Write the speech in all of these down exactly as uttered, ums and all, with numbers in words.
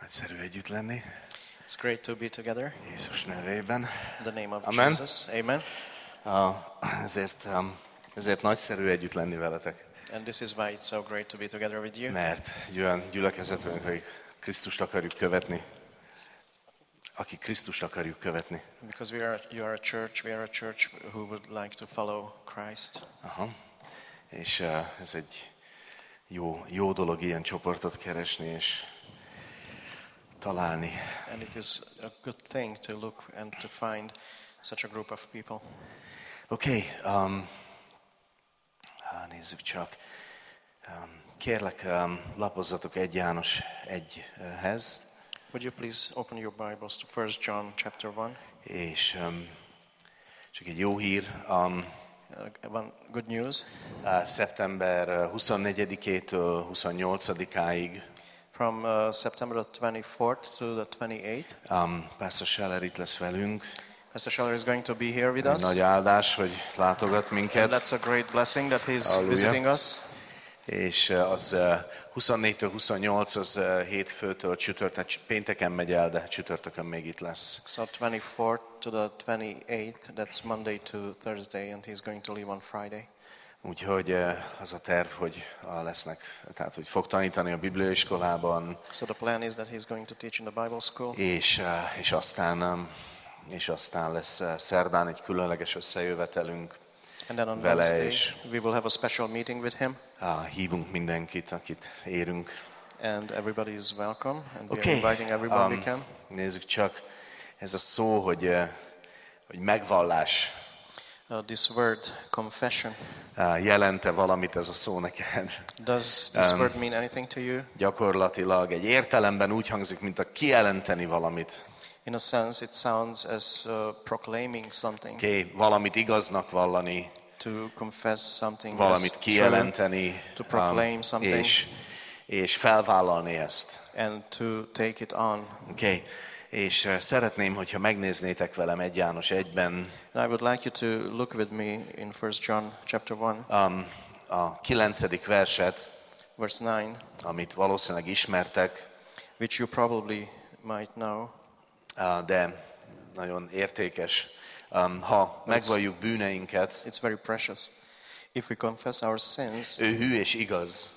Nagyszerű együtt lenni. It's great to be together. Jézus nevében. In the name of Amen. Jesus. Amen. Uh, ezért, um, ezért nagyszerű együtt lenni veletek. And this is why it's so great to be together with you. Mert egy olyan gyülekezet vagyunk, akik Krisztust akarjuk követni. Akik Krisztust akarjuk követni. Because we are, you are a church, we are a church who would like to follow Christ. Aha. És uh, ez egy jó, jó dolog ilyen csoportot keresni és találni. And it is a good thing to look and to find such a group of people. Oké, okay, um, nézzük csak. Um, kérlek, um, lapozzatok egy János egyhez. Would you please open your Bibles to First John chapter one? És um, csak egy jó hír. Um, uh, one good news. Uh, szeptember huszonnegyedikétől huszonnyolcadikáig. From uh, September the twenty-fourth to the twenty-eighth. Um, Pastor Scheller itt lesz velünk. Pastor Scheller is going to be here with us. Nagy áldás, hogy látogat minket. And that's a great blessing that he's Hallelujah. visiting us. És az huszonnégytől huszonnyolc az hétfőtől csütörtök, pénteken megy el, de csütörtökön még itt lesz. So twenty-fourth to the twenty-eighth, that's Monday to Thursday, and he's going to leave on Friday. Úgyhogy az a terv, hogy lesznek, tehát hogy fog tanítani a bibliaiskolában. So the plan is that he's going to teach in the Bible school. És, és aztán és aztán lesz szerdán egy különleges összejövetelünk. And then on vele Wednesday, és we will have a special meeting with him. uh, hívunk mindenkit, akit érünk. And everybody is welcome, and we Okay. are inviting everyone um, we can. Nézzük csak, ez a szó, hogy, uh, hogy megvallás. Uh, this word, confession, Uh, jelente valamit ez a szó neked? does this Um, word mean anything to you? Gyakorlatilag egy értelemben úgy hangzik, mint a kijelenteni valamit. In a sense, it sounds as uh, proclaiming something. Okay, valamit igaznak vallani, To confess something, valamit as kijelenteni, true, to proclaim something, és, és felvállalni ezt. and to take it on. Okay. És uh, szeretném, hogyha megnéznétek velem egy János egyben And I would like you to look with me in First John chapter one, um, a kilencedik verset, verse nine, amit valószínűleg ismertek, which you probably might know. uh, de nagyon értékes. Um, ha megvalljuk bűneinket, It's very precious. If we confess our sins, ő hű és igaz,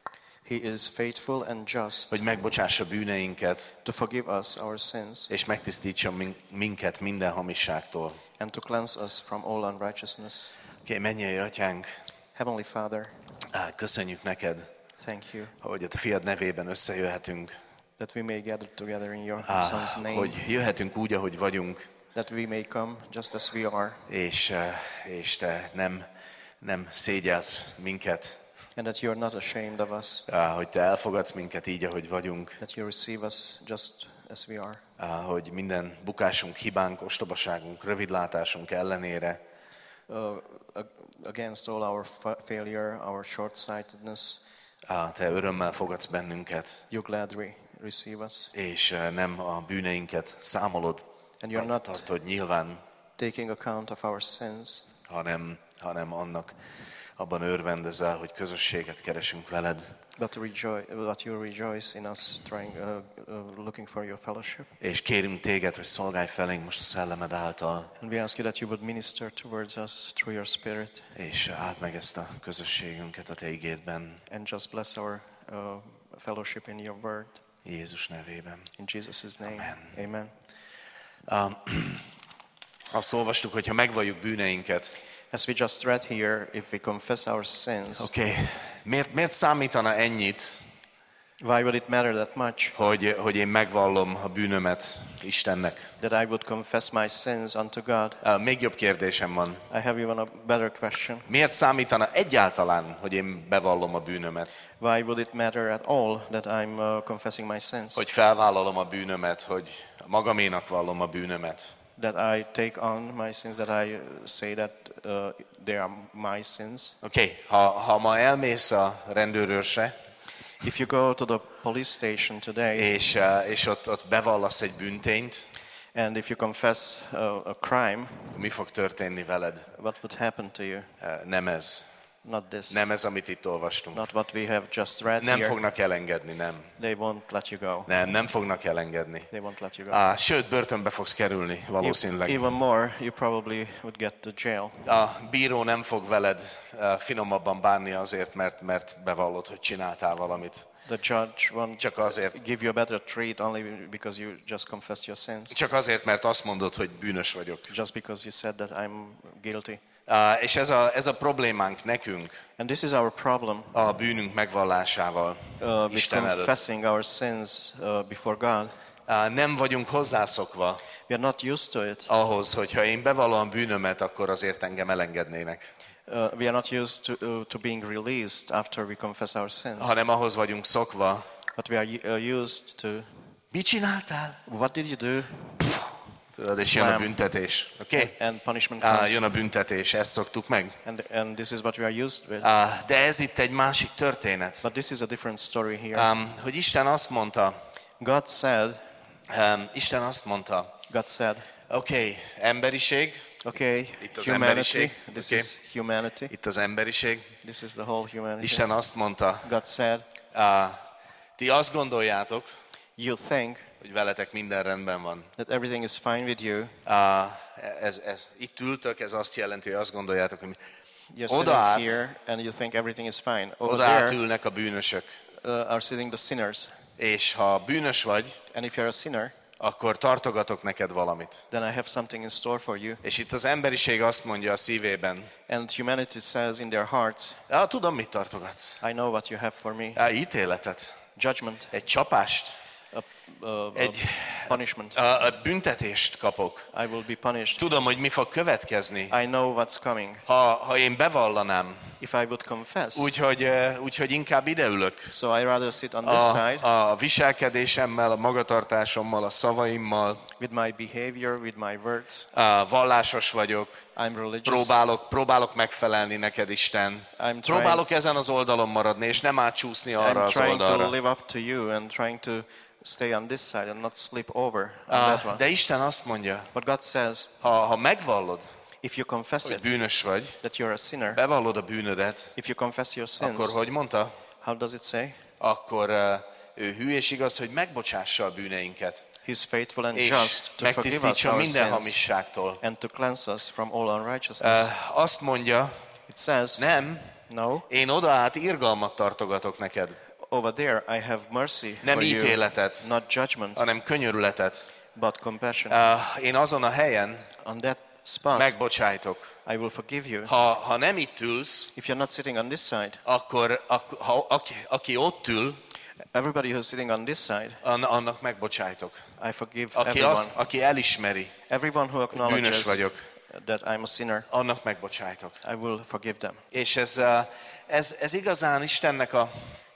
he is faithful and just hogy megbocsássa bűneinket, to forgive us our sins és megtisztítson min- minket minden hamisságtól. and to cleanse us from all unrighteousness. Okay, mennyei atyánk, Heavenly Father, á, köszönjük neked, thank you hogy a te fiad nevében összejöhetünk, that we may gather together in your á, Son's name, hogy jöhetünk úgy, ahogy vagyunk, that we may come just as we are, és, eh, és te nem, nem szégyelsz minket, and that you are not ashamed of us, á, hogy te elfogadsz minket így, ahogy vagyunk, that you receive us just as we are, á, hogy minden bukásunk, hibánk, ostobaságunk, rövidlátásunk ellenére uh, ag- against all our fa- failure, our short-sightedness, á, te örömmel fogadsz bennünket, you gladly receive us, és eh, nem a bűneinket számolod, and you're not tartod nyilván, taking account of our sins, hanem, hanem annak abban örvendezel, hogy közösséget keresünk veled, but rejoice, but you rejoice in us trying, uh, uh, looking for your fellowship. és kérünk téged, hogy szolgálj felénk most a szellemed által, And we ask you that you would minister towards us through your Spirit, és áld meg ezt a közösségünket a te igédben, and just bless our uh, fellowship in your word. Jézus nevében. In Jesus' name, Amen. amen. Um, azt olvastuk, hogy ha megvalljuk bűneinket, As we just read here, if we confess our sins, oké, okay. miért, miért számítana ennyit, why would it matter that much hogy, hogy én megvallom a bűnömet Istennek? that I would confess my sins unto God? Uh, még jobb kérdésem van. I have even a better question. Miért számítana egyáltalán, hogy én bevallom a bűnömet? Why would it matter at all that I'm uh, confessing my sins? Hogy felvállalom a bűnömet, hogy magaménak vallom a bűnömet? That I take on my sins, that I say that uh, they are my sins? Oké, okay. ha, ha ma elmész a rendőrőrsre, If you go to the police station today, és, uh, és ott, ott bevallasz egy bűntényt, and if you confess uh, a crime, mi fog történni veled? what would happen to you? Uh, nem ez. Not this. Nem ez, amit itt olvastunk. Not what we have just read Nem here. fognak elengedni, nem. They won't let you go. Nem, nem fognak elengedni. They won't let you go. Á, sőt, börtönbe fogsz kerülni, valószínűleg. Even more, you probably would get to jail. A bíró nem fog veled uh, finomabban bánni azért, mert, mert bevallod, hogy csináltál valamit. The judge won't Csak azért, give you a better treat only because you just confessed your sins. csak azért, mert azt mondod, hogy bűnös vagyok. Just because you said that I'm guilty. Uh, és ez a, ez a problémánk nekünk, And this is our problem a bűnünk megvallásával uh, with Isten előtt. confessing our sins uh, before God. Uh, nem vagyunk hozzászokva We are not used to it. ahhoz, hogyha én bevallom bűnömet, akkor azért engem elengednének. Uh, we are not used to, uh, to being released after we confess our sins. Hanem ahhoz vagyunk szokva. But we are uh, used to, Mit csináltál? what did you do? Tudod, és jön a Slam. büntetés. Oké? Okay? And punishment Uh, comes. jön a büntetés, ezt szoktuk meg. And, and this is what we are used with. Uh, de ez itt egy másik történet. But this is a different story here. Um, hogy Isten azt mondta, God said, um, Isten azt mondta, God said, oké, okay, emberiség, okay, Itt az humanity, emberiség, this okay. is humanity, itt az emberiség. this is the whole humanity. Isten azt mondta, God said, uh, ti azt gondoljátok, you think hogy veletek minden rendben van. that everything is fine with you. Uh, ez, ez, itt ültök, ez azt jelenti, hogy azt gondoljátok, hogy You're sitting oda át, here and you think everything is fine. Over oda there át ülnek a bűnösök. uh, are sitting the sinners. És ha bűnös vagy, And if you're a sinner, akkor tartogatok neked valamit. then I have something in store for you. És itt az emberiség azt mondja a szívében, And humanity says in their hearts, ah, tudom, mit tartogatsz. I know what you have for me. Ah, ítéletet, Judgment, egy csapást, a, a, egy a punishment. a, a büntetést kapok. I will be punished. Tudom, hogy mi fog következni, I know what's coming. ha, ha én bevallanám. If I would confess, Úgyhogy, eh, úgyhogy inkább ideülök. so I rather sit on this side A, a viselkedésemmel, a magatartásommal, a szavaimmal, with my behavior, with my words. a vallásos vagyok, I'm religious. próbálok, próbálok megfelelni neked, Isten. trying- Próbálok ezen az oldalon maradni, és nem átcsúszni arra I'm az trying to oldalra. live up to you and trying to stay on this side and not slip over on Ah, that one. De Isten azt mondja, But God says, ha, ha megvallod, if you confess hogy it, bűnös vagy, that you're a sinner, bevallod a bűnödet, if you confess your sins, akkor hogy mondta? how does it say? Akkor eh, ő hű és igaz, hogy megbocsássa a bűneinket, He's faithful and és just to forgive us megtisztítsa our minden sins hamisságtól. and to cleanse us from all unrighteousness. Eh, Azt mondja, It says, nem, no, én oda át irgalmat tartogatok neked, over there I have mercy nem for you, ítéletet, not judgment, hanem könyörületet. but compassion. Eh, Én azon a helyen On that spot, megbocsájtok. I will forgive you. Ha, ha nem itt ülsz, If you're not sitting on this side, akkor, akkor ha, aki, aki ott ül, everybody who's sitting on this side, an- annak megbocsájtok. I forgive Aki, everyone. azt, aki elismeri, Everyone who bűnös acknowledges vagyok, that I'm a sinner, annak megbocsájtok. I will forgive them. És ez, eh, ez, ez igazán Istennek a,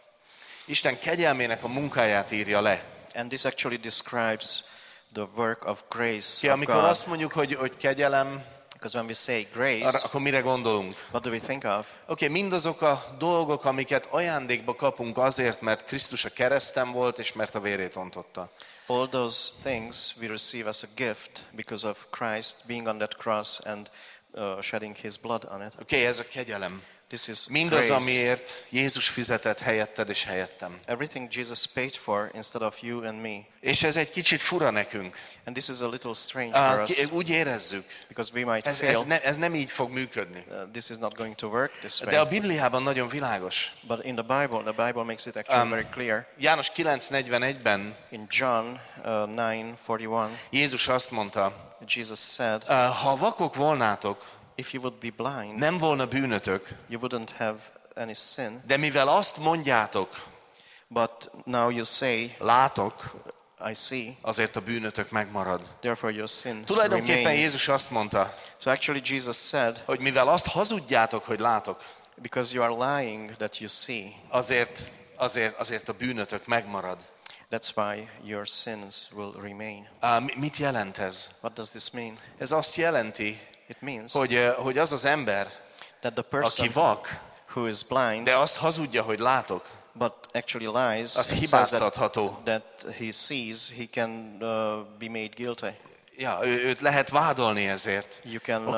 Isten kegyelmének a munkáját írja le. And this actually describes the work of grace Ki, of amikor God. azt mondjuk, hogy, hogy kegyelem, Because when we say arra, grace, akkor mire gondolunk? what do we think of? Oké, okay, mindazok a dolgok, amiket ajándékba kapunk azért, mert Krisztus a kereszten volt, és mert a vérét ontotta. All those things we receive as a gift because of Christ being on that cross and uh, shedding his blood on it. Oké, okay, ez a kegyelem. This is Mindaz, grace. amiért Jézus fizetett helyetted és helyettem. Everything Jesus paid for instead of you and me. És ez egy kicsit fura nekünk. And this is a little strange for Ah, us ki- úgy érezzük. because we might Ez, fail. ez, ne, ez nem így fog működni. Uh, this is not going to work this De a way. Bibliában nagyon világos. But in the Bible, the Bible makes it actually Um, very clear. János kilenc negyvenegyben In John uh, nine forty-one, Jézus azt mondta, Jesus said, "Ah, ha vakok volnátok, if you would be blind, nem volna bűnötök, you wouldn't have any sin. de mivel azt mondjátok, But now you say, látok, I see, azért a bűnötök megmarad." therefore your sin Tulajdonképpen remains. Jézus azt mondta, So actually Jesus said, hogy mivel azt hazudjátok, hogy látok, because you are lying that you see, azért, azért, azért a bűnötök megmarad. that's why your sins will remain. Ah, mi- mit jelent ez? What does this mean? Ez azt jelenti, It means hogy, eh, hogy az az ember, that the aki person vak, who is blind de azt hazudja, hogy látok, but actually lies az and says that, hibáztatható. that he sees, he can uh, be made guilty. Ja, ő, őt lehet vádolni ezért. You can Oké. uh,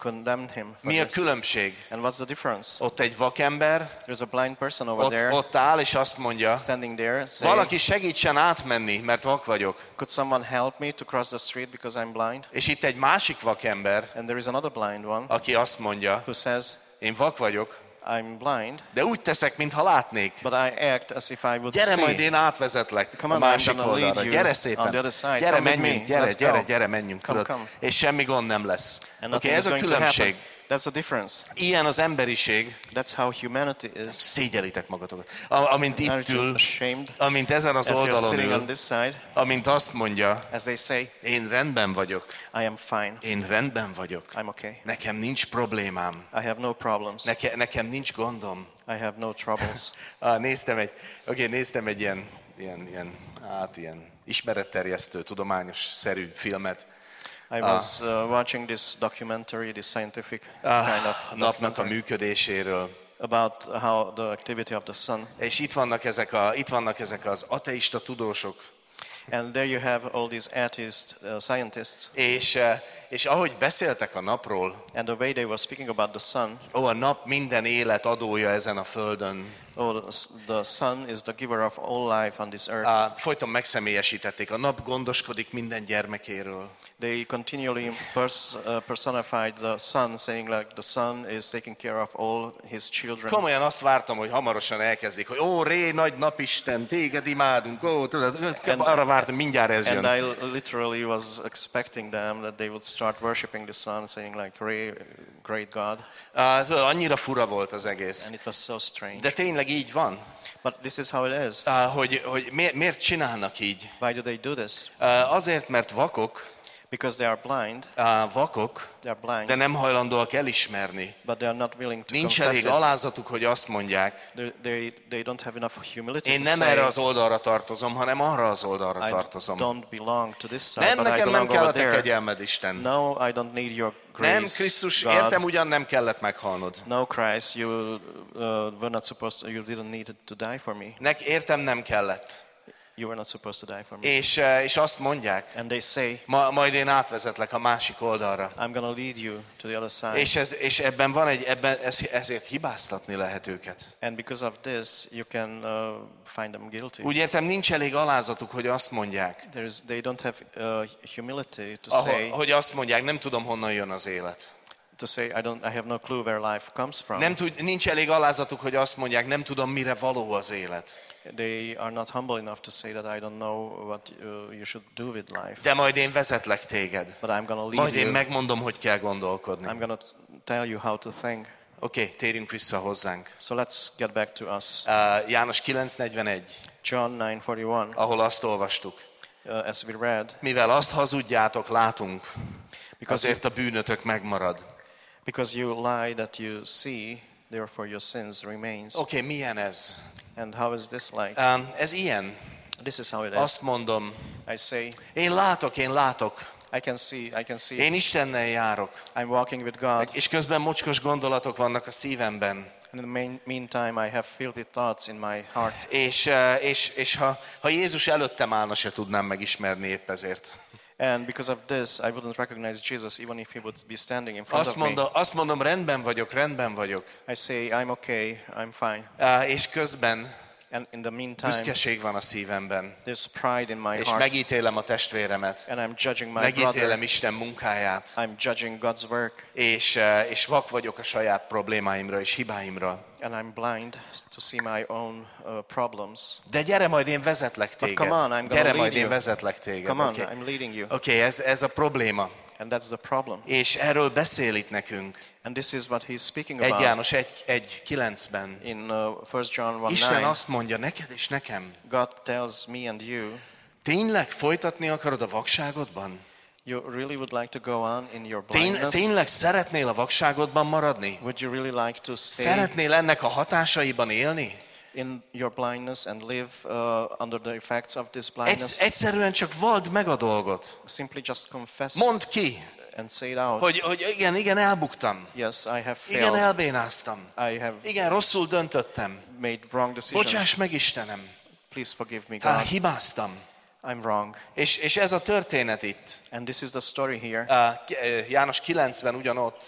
condemned him for Mi a this. különbség? And what's the difference? Ott egy vakember, There's a blind person over ott, there, ott áll és azt mondja, standing there, saying, valaki segítsen átmenni, mert vak vagyok. could someone help me to cross the street because I'm blind? És itt egy másik vakember, And there is another blind one aki azt mondja, who says, én vak vagyok, I'm blind, de úgy teszek, mintha látnék. but I act as if I would Gyere, majd see. én átvezetlek Come a on, I'm másik gonna lead oldalra. you Gyere on szépen. the other side. Gyere, Come with menjünk, me. gyere, Let's gyere, go. gyere, menjünk. Come, Tudod? come. És semmi gond nem lesz. And Oké, nothing ez is a going to happen. különbség. That's the difference. Ilyen az emberiség. That's how humanity is. Szégyelitek magatokat. A- Amint itt Aren't you ül, ashamed amint ezen az as you're oldalon sitting on ül, this side, amint azt mondja, as they say, én rendben vagyok, I am fine, én rendben vagyok, I'm okay, nekem nincs problémám, I have no problems, Neke, nekem nincs gondom. I have no troubles. Ah, néztem egy, oké, néztem egy ilyen, ilyen, ilyen, hát ilyen ismeretterjesztő, tudományos szerű filmet. I was uh, watching this documentary, this scientific Ah, kind of napnak a documentary működéséről. about how the activity of the sun. És itt vannak ezek, a, itt vannak ezek az ateista tudósok, And there you have all these atheist uh, scientists. és, eh, és ahogy beszéltek a napról, And the way they were speaking about the sun, ó, a nap minden élet adója ezen a földön, oh, the s- the sun is the giver of all life on this earth. ah, folyton megszemélyesítették. A nap gondoskodik minden gyermekéről. They continually pers- uh, personified the sun, saying like the sun is taking care of all his children. Komolyan azt vártam, hogy hamarosan elkezdik, hogy ó, Ré, nagy napisten, téged imádunk, ó, tudod, arra vártam, mindjárt ez And jön. I literally was expecting them that they would start worshipping the sun, saying like, "Ray, great God." Ah, tudod, annyira fura volt az egész. And it was so strange. De tényleg így van, But this is how it is. ah, hogy, hogy miért, miért csinálnak így? Why do they do this? Ah, azért, mert vakok, Because they are blind. ah, vakok, They are blind, de nem hajlandóak elismerni. but they are not willing to Nincs confess elég it. alázatuk, hogy azt mondják, They, they, they don't have enough humility én to nem say, erre az oldalra tartozom, hanem arra az oldalra I tartozom. don't belong to this side, Nem, but I nekem nem belong kell a over te there. kegyelmed, Isten. No, I don't need your grace, Nem, Krisztus, God. értem, ugyan nem kellett meghalnod. No, Christ, you uh, were not supposed to, you didn't need to die for me. Nek, értem, nem kellett. You were not supposed to die for me. És, eh, és azt mondják, And they say, ma, majd én átvezetlek a másik oldalra. I'm going to lead you to the other side. És, ez, és ebben van egy, ebben, ez, ezért hibáztatni lehet őket. And because of this, you can uh, find them guilty. Úgy értem, nincs elég alázatuk, hogy azt mondják. There's, they don't have uh, humility to Ahol, say, hogy azt mondják, nem tudom, honnan jön az élet. to say, I don't, I have no clue where life comes from. Nem tud, nincs elég alázatuk, hogy azt mondják, nem tudom, mire való az élet. They are not humble enough to say that I don't know what uh, you should do with life. De majd én vezetlek téged. But I'm going to lead Majd én you. megmondom, hogy kell gondolkodni. I'm going to tell you how to think. Oké, okay, térjünk vissza hozzánk. So let's get back to us. Uh, János kilenc negyvenegy, John nine forty-one, ahol azt olvastuk. uh, as we read, Mivel azt hazudjátok, látunk, because, azért a bűnötök megmarad. because you lie that you see, therefore your sins remains. Oké, okay, milyen ez? And how is this like? Um, ez ilyen. This is how it is. Azt mondom, I say, én látok, én látok. I can see, I can see. Én Istennel járok. I'm walking with God. És közben mocskos gondolatok vannak a szívemben. And in the main, meantime, I have filthy thoughts in my heart. És, eh, és, és ha, ha Jézus előttem állna, se tudnám megismerni épp ezért. And because of this, I wouldn't recognize Jesus even if he would be standing in front Azt of me. mondom, azt mondom, rendben vagyok, rendben vagyok. I say, I'm okay, I'm fine. Eh, És közben And in the meantime, büszkeség van a szívemben. there's pride in my És heart. megítélem a testvéremet. And I'm judging my Megítélem brother. Isten munkáját. I'm judging God's work. És, eh, és vak vagyok a saját problémáimra és hibáimra. And I'm blind to see my own uh, problems. De gyere, majd én vezetlek téged. come on, I'm gonna Gyere, lead majd én you. vezetlek téged. Come on, Oké, I'm leading you. okay, ez, ez a probléma. And that's the problem. És erről beszél itt nekünk. And this is what he's speaking egy about János egy, egy kilencben. in uh, First John one Isten nine. azt mondja neked és nekem. God tells me and you, Tényleg folytatni akarod a vakságodban? you really would like to go on in your Tény, blindness? tényleg szeretnél a vakságodban maradni? Would you really like to stay Szeretnél ennek a hatásaiban élni? in your blindness and live uh, under the effects of this Egy, blindness? egyszerűen csak vald meg a dolgot. Simply just confess Mondd ki, and say it out. hogy, hogy igen, igen, elbuktam. Yes, I have Igen, failed. elbénáztam. I have Igen, rosszul döntöttem. made wrong decisions. Bocsáss meg, Istenem. Please forgive me, Há, God. hibáztam. I'm wrong. És, és ez a történet itt. And this is the story here. Á, János kilencben ugyanott.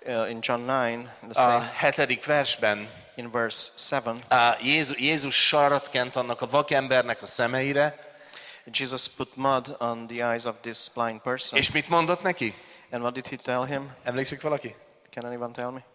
Uh, in John nine, in the A same, hetedik versben in verse seven, a Jézus, Jézus sarat kent annak a vakembernek a szemeire, Jesus put mud on the eyes of this blind person. és mit mondott neki? And what did he tell him? Emlékszik valaki? Can anyone tell me?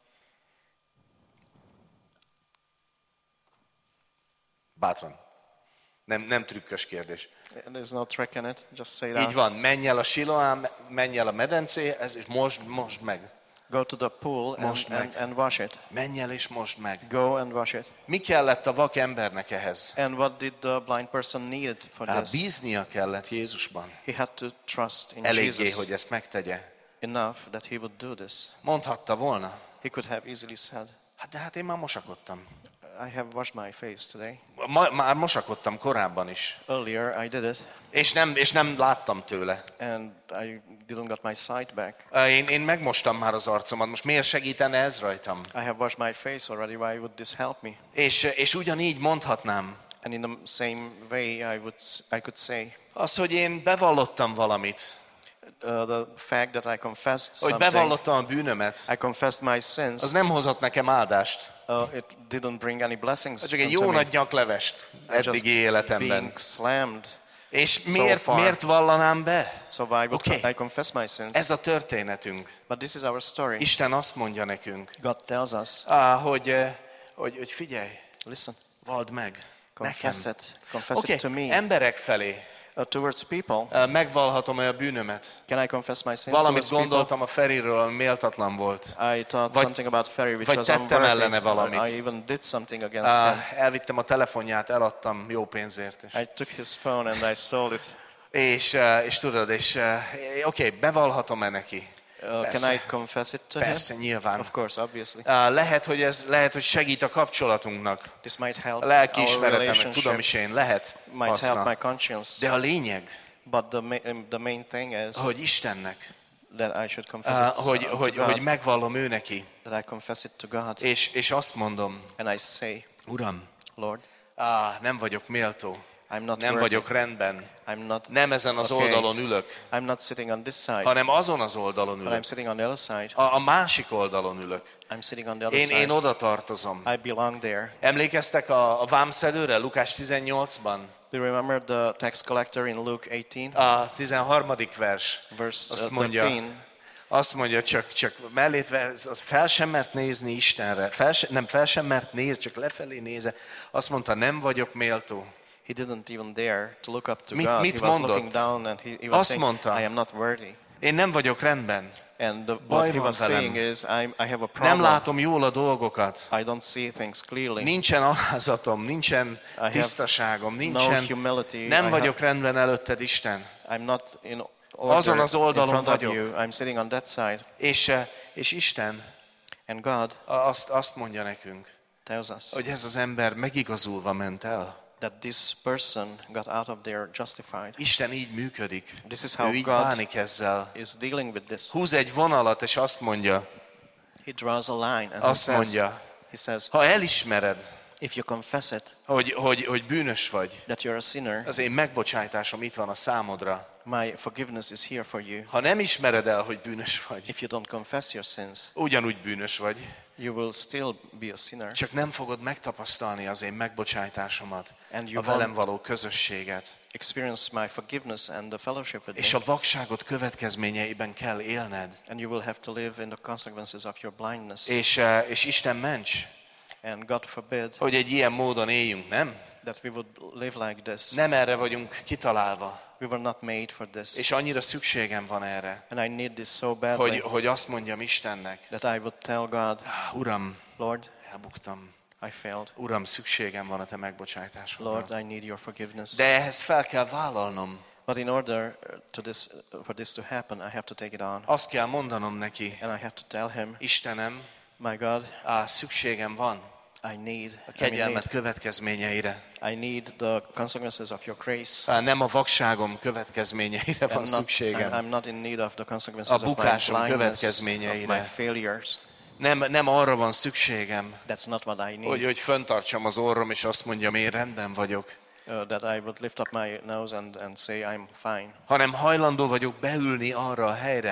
Bátran. Nem, nem trükkös kérdés. There's no trick in it. Just say Így that. van, menj el a Siloám, menj el a medencéhez, és mosd, mosd meg. Go to the pool and, Most and, meg. and wash it. Menj el és mosd meg. Go and wash it. Mi kellett a vakembernek ehhez? And what did the blind person need for Hát this? bíznia kellett Jézusban. He had to trust in Eléggé, Jesus hogy ezt megtegye. enough that he would do this. Mondhatta volna. He could have easily said, Hát de hát én már mosakodtam. I have washed my face today. Ma, már mosakodtam korábban is. Earlier I did it És nem, és nem láttam tőle. and I didn't got my sight back. Én, én megmostam már az arcomat, most miért segítene ez rajtam? I have washed my face already. Why would this help me? És, és ugyanígy mondhatnám. And in the same way I would I could say Az, hogy én bevallottam valamit, uh, the fact that I confessed hogy something, bevallottam a bűnömet, I confessed my sins. az nem hozott nekem áldást. Uh, it didn't bring any blessings Csak egy unto jó me. nagy nyaklevest I just eddigi életemben. being slammed. És so miért, far. miért vallanám be? So why would Okay. I confess my sins? Ez a történetünk. But this is our story. Isten azt mondja nekünk, God tells us, ah, hogy, eh, hogy, hogy figyelj, listen, vald meg confess nekem. it. Confess Oké, it to me. emberek felé Uh, towards people, eh, megvallhatom-e a bűnömet? can I confess my sins Valamit towards people? gondoltam a Feriről, ami méltatlan volt. I thought Vagy- something about Ferry which vagy was tettem unworthy. ellene valamit. I even did something against Ah, him. elvittem a telefonját, eladtam jó pénzért. És, I took his phone and I sold it. és, eh, és tudod, és eh, oké, bevallhatom-e neki? Uh, can Persze. I confess it to Persze, him? nyilván. Of course, obviously. Ah, lehet, hogy ez lehet, hogy segít a kapcsolatunknak. This might help A our lelkiismeretemnek, tudom relationship. is én, lehet Might help my haszna. conscience. De a lényeg, But the, ma- um, the main thing is hogy Istennek, that I should confess ah, it to, hogy, to hogy, God. hogy megvallom ő neki, That I confess it to God. és, és azt mondom, And I say, Uram, Lord, ah, nem vagyok méltó, I'm not nem worthy. vagyok rendben, I'm not, nem ezen az okay. oldalon ülök, I'm not sitting on this side, hanem azon az oldalon but ülök. I'm sitting on the other side. A, a másik oldalon ülök. I'm sitting on the other Én, side. én oda tartozom. I belong there. Emlékeztek a, a vámszedőre, Lukás tizennyolcban? Do you remember the tax collector in Luke eighteen, A tizenharmadik vers. verse Azt uh, mondja, thirteen? azt mondja, csak, csak mellét, ver- az fel sem mert nézni Istenre, fel sem, nem fel sem mert néz, csak lefelé néze. Azt mondta, nem vagyok méltó. He didn't even dare to look up to Mit- God. mit He was mondott? looking down and he, he was Azt saying, mondta. I am not worthy. Én nem vagyok rendben. And the, Baj what he van was saying velem. is, I'm, I have a Nem problem. látom jól a dolgokat. I don't see things clearly. Nincsen alázatom, nincsen have tisztaságom, no nincsen, humility. nem I vagyok rendben előtted, Isten. I'm not in order Azon az in oldalon front of vagyok. you. I'm sitting on that side. És, eh, és Isten And God azt, azt mondja nekünk, tells us hogy ez az ember megigazulva ment el. that this person got out of there justified. Isten így működik. This is how Ő így God bánik ezzel. is dealing with this. Húz egy vonalat, és azt mondja, He draws a line and azt he says, mondja, he says, ha elismered, if you confess it, hogy, hogy, hogy bűnös vagy, that you're a sinner, az én megbocsájtásom itt van a számodra. my forgiveness is here for you. Ha nem ismered el, hogy bűnös vagy, If you don't confess your sins, ugyanúgy bűnös vagy, you will still be a sinner. csak nem fogod megtapasztalni az én megbocsátásomat, And you a velem won't való közösséget. experience my forgiveness and the fellowship with És me. a vakságot következményeiben kell élned. And you will have to live in the consequences of your blindness. És, eh, és Isten ments, And God forbid hogy egy ilyen módon éljünk, nem? that we would live like this. Nem erre vagyunk kitalálva. We were not made for this. És annyira szükségem van erre, And I need this so badly hogy, hogy azt mondjam Istennek, that I would tell God, Uram, Lord, elbuktam. I failed. Uram, szükségem van a te megbocsátásodra. Lord, I need your forgiveness. De ehhez fel kell vállalnom. But in order to this, for this to happen, I have to take it on. Azt kell mondanom neki, And I have to tell him, Istenem, my God, á, szükségem van I need, a I'm in kegyelmet need. következményeire. I need the consequences of your grace. Á, nem a vakságom következményeire van I'm not, I'm, szükségem. I'm not in need of the consequences A of my bukásom blindness, of következményeire. my failures. Nem, nem arra van szükségem, That's not what I need. hogy, hogy föntartsam az orrom, és azt mondjam, én rendben vagyok. Uh, that I would lift up my nose and, and say I'm fine. Hanem hajlandó vagyok beülni arra a helyre,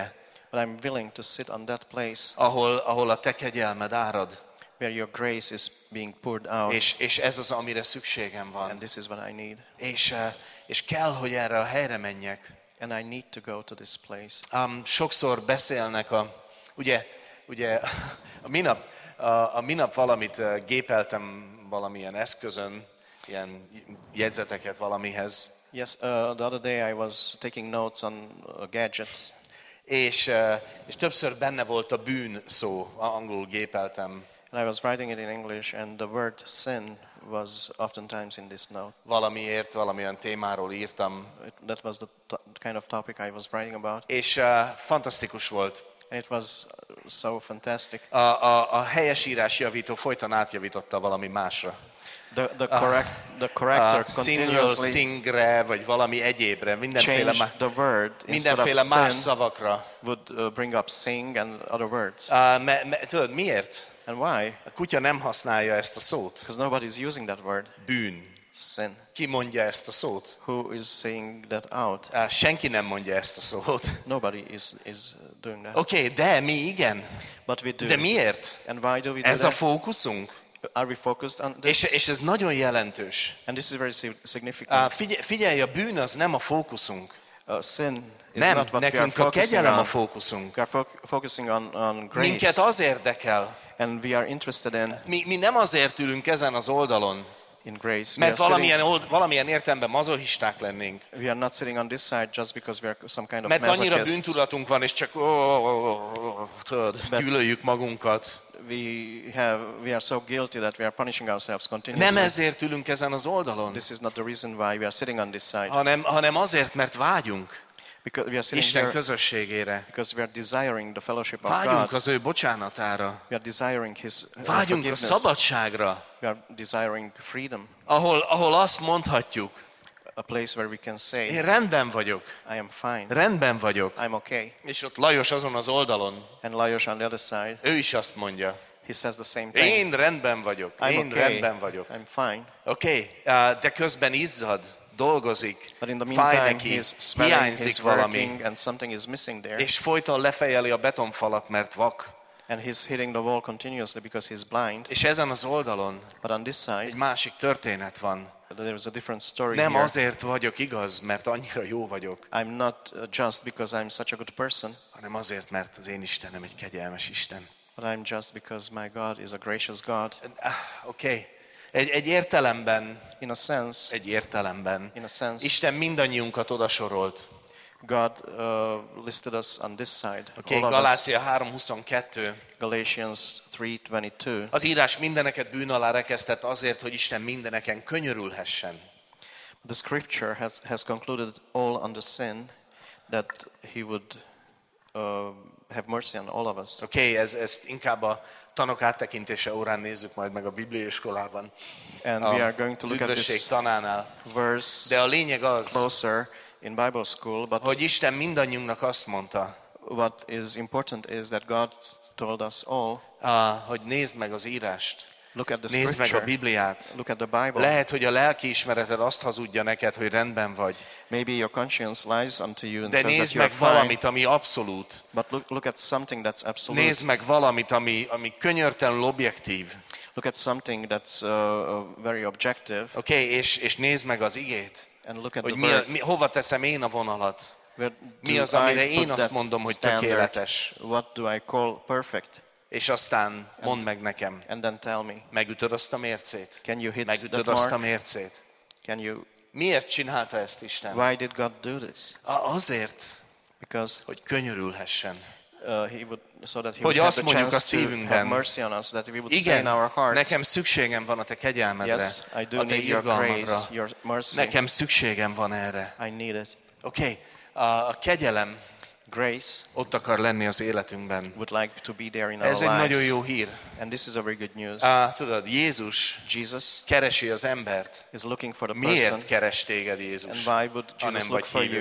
But I'm willing to sit on that place ahol, ahol a te kegyelmed árad. where your grace is being poured out. És, és ez az, amire szükségem And van. this is what I need. És, eh, és kell, hogy erre a helyre menjek. And I need to go to this place. Um, sokszor beszélnek a, ugye, ugye a minap, a, a minap valamit eh, gépeltem valamilyen eszközön, ilyen jegyzeteket valamihez, Yes, uh, the other day I was taking notes on a gadget. és, eh, és többször benne volt a bűn szó, angolul gépeltem And I was writing it in English, and the word sin was oftentimes in this note. valamiért, valamilyen témáról írtam, It, that was the to- kind of topic I was writing about. és uh, fantasztikus volt. And it was so fantastic. A, a, a helyesírás javító folyton átjavította valami másra. The, the, correct, the corrector A sinről continuously szingre, vagy valami egyébre, mindenféle, changed má, the word. Instead of mindenféle más sin, szavakra. would uh, bring up sing and other words. Uh, me, me, tudod miért? And why? A kutya nem használja ezt a szót. Because nobody's using that word, Bűn. sin. Ki mondja ezt a szót? Who is saying that out? Uh, senki nem mondja ezt a szót. Nobody is, is doing that. Oké, okay, de mi igen. But we do. De miért? And why do we do Ez a that? fókuszunk. Are we focused on this? És, és ez nagyon jelentős. And this is very sig- significant. Uh, figyelj, figyelj, a bűn az nem a fókuszunk. Uh, sin is Nem, not what we are nekünk a focusing kegyelem a on. fókuszunk. We are fo- focusing on, on grace. Minket az érdekel. And we are interested in, Mi, mi nem azért ülünk ezen az oldalon, in grace. We mert are, valamilyen, sitting, old, valamilyen értelemben mazohisták lennénk. we are not sitting on this side just because we are some kind of Mert annyira masochists. bűntudatunk van, és csak ó, ó, ó, ó, tudod, gyűlöljük magunkat. We have we are so guilty that we are punishing ourselves continuously. Nem ezért ülünk ezen az oldalon, This is not the reason why we are sitting on this side. hanem, hanem azért, mert vágyunk Because we are sitting Isten here közösségére. because we are desiring the fellowship of Vágyunk God. az ő bocsánatára. We are desiring His uh, Vágyunk a forgiveness. szabadságra, We are desiring freedom. ahol, ahol azt mondhatjuk, A place where we can say, én rendben vagyok, I am fine. rendben vagyok. I'm okay. És ott Lajos azon az oldalon, And Lajos on the other side, ő is azt mondja, he says the same thing. én rendben vagyok, I'm én okay. rendben vagyok. I'm fine. Oké, okay, de közben izzad, dolgozik, But in the fáj meantime, neki, he's smelling, hiányzik he's valami, working, and something is missing there. és folyton lefejeli a betonfalat, mert vak. And he's hitting the wall continuously because he's blind. És ezen az oldalon But on this egy side, másik történet van. there is a different story Nem here. azért vagyok igaz, mert annyira jó vagyok, I'm not uh, just because I'm such a good person, hanem azért, mert az én Istenem egy kegyelmes Isten. but I'm just because my God is a gracious God. Ah, Oké, okay. egy, egy értelemben, In a sense, egy értelemben, in a sense, Isten mindannyiunkat odasorolt. God uh, listed us on this side. Oké, All okay, of us. Galácia három huszonkettő. Galatians three twenty-two. Az írás mindeneket bűn alá rekesztett azért, hogy Isten mindeneken könyörülhessen. The scripture has, has concluded all under sin, that he would uh, have mercy on all of us. Oké, okay, ez, ezt inkább a tanok áttekintése órán nézzük majd meg a bibliai iskolában. And A, we are going to az look at üdvösség this tanánál. verse De a lényeg az, closer in Bible school, but hogy Isten mindannyiunknak azt mondta, what is important is that God told us all, ah, hogy nézd meg az írást, look at the nézd meg scripture, a Bibliát. look at the Bible. Lehet, hogy a lelkiismereted azt hazudja neked, hogy rendben vagy. Maybe your conscience lies unto you and De says that nézd you are meg fine, valamit, ami abszolút. but look, look at something that's absolute. Nézd meg valamit, ami, ami könyörtelenül objektív. Look at something that's uh, uh, very objective, Oké, okay, és, és nézd meg az igét. and look at Hogy the mi, a- word. mi, hova teszem én a vonalat. Where Mi do az, amire I én put azt that mondom, hogy standard? tökéletes. What do I call perfect? És aztán mondd meg nekem, And then tell me, megütöd azt a mércét. can you hit Megütöd that azt a mark? mércét. Can you? Miért csinálta ezt Isten? Why did God do this? A- Azért, Because hogy könyörülhessen. uh, He would, so that He Hogy would have azt the mondjuk a chance to have szívünkben, mercy on us, that we would say in igen, our hearts, nekem szükségem van a te kegyelmedre, yes, I do a te need your irgalmadra. grace, your mercy. Nekem szükségem van erre. I need it. Oké, okay. a, a kegyelem Grace ott akar lenni az életünkben. would like to be there in our Ez egy nagyon lives. jó hír. And this is a very good news. Á, tudod, Jézus Jesus keresi az embert. is looking for the Miért person. keres téged Jézus? And why would ha Jesus nem look vagy for hívő? you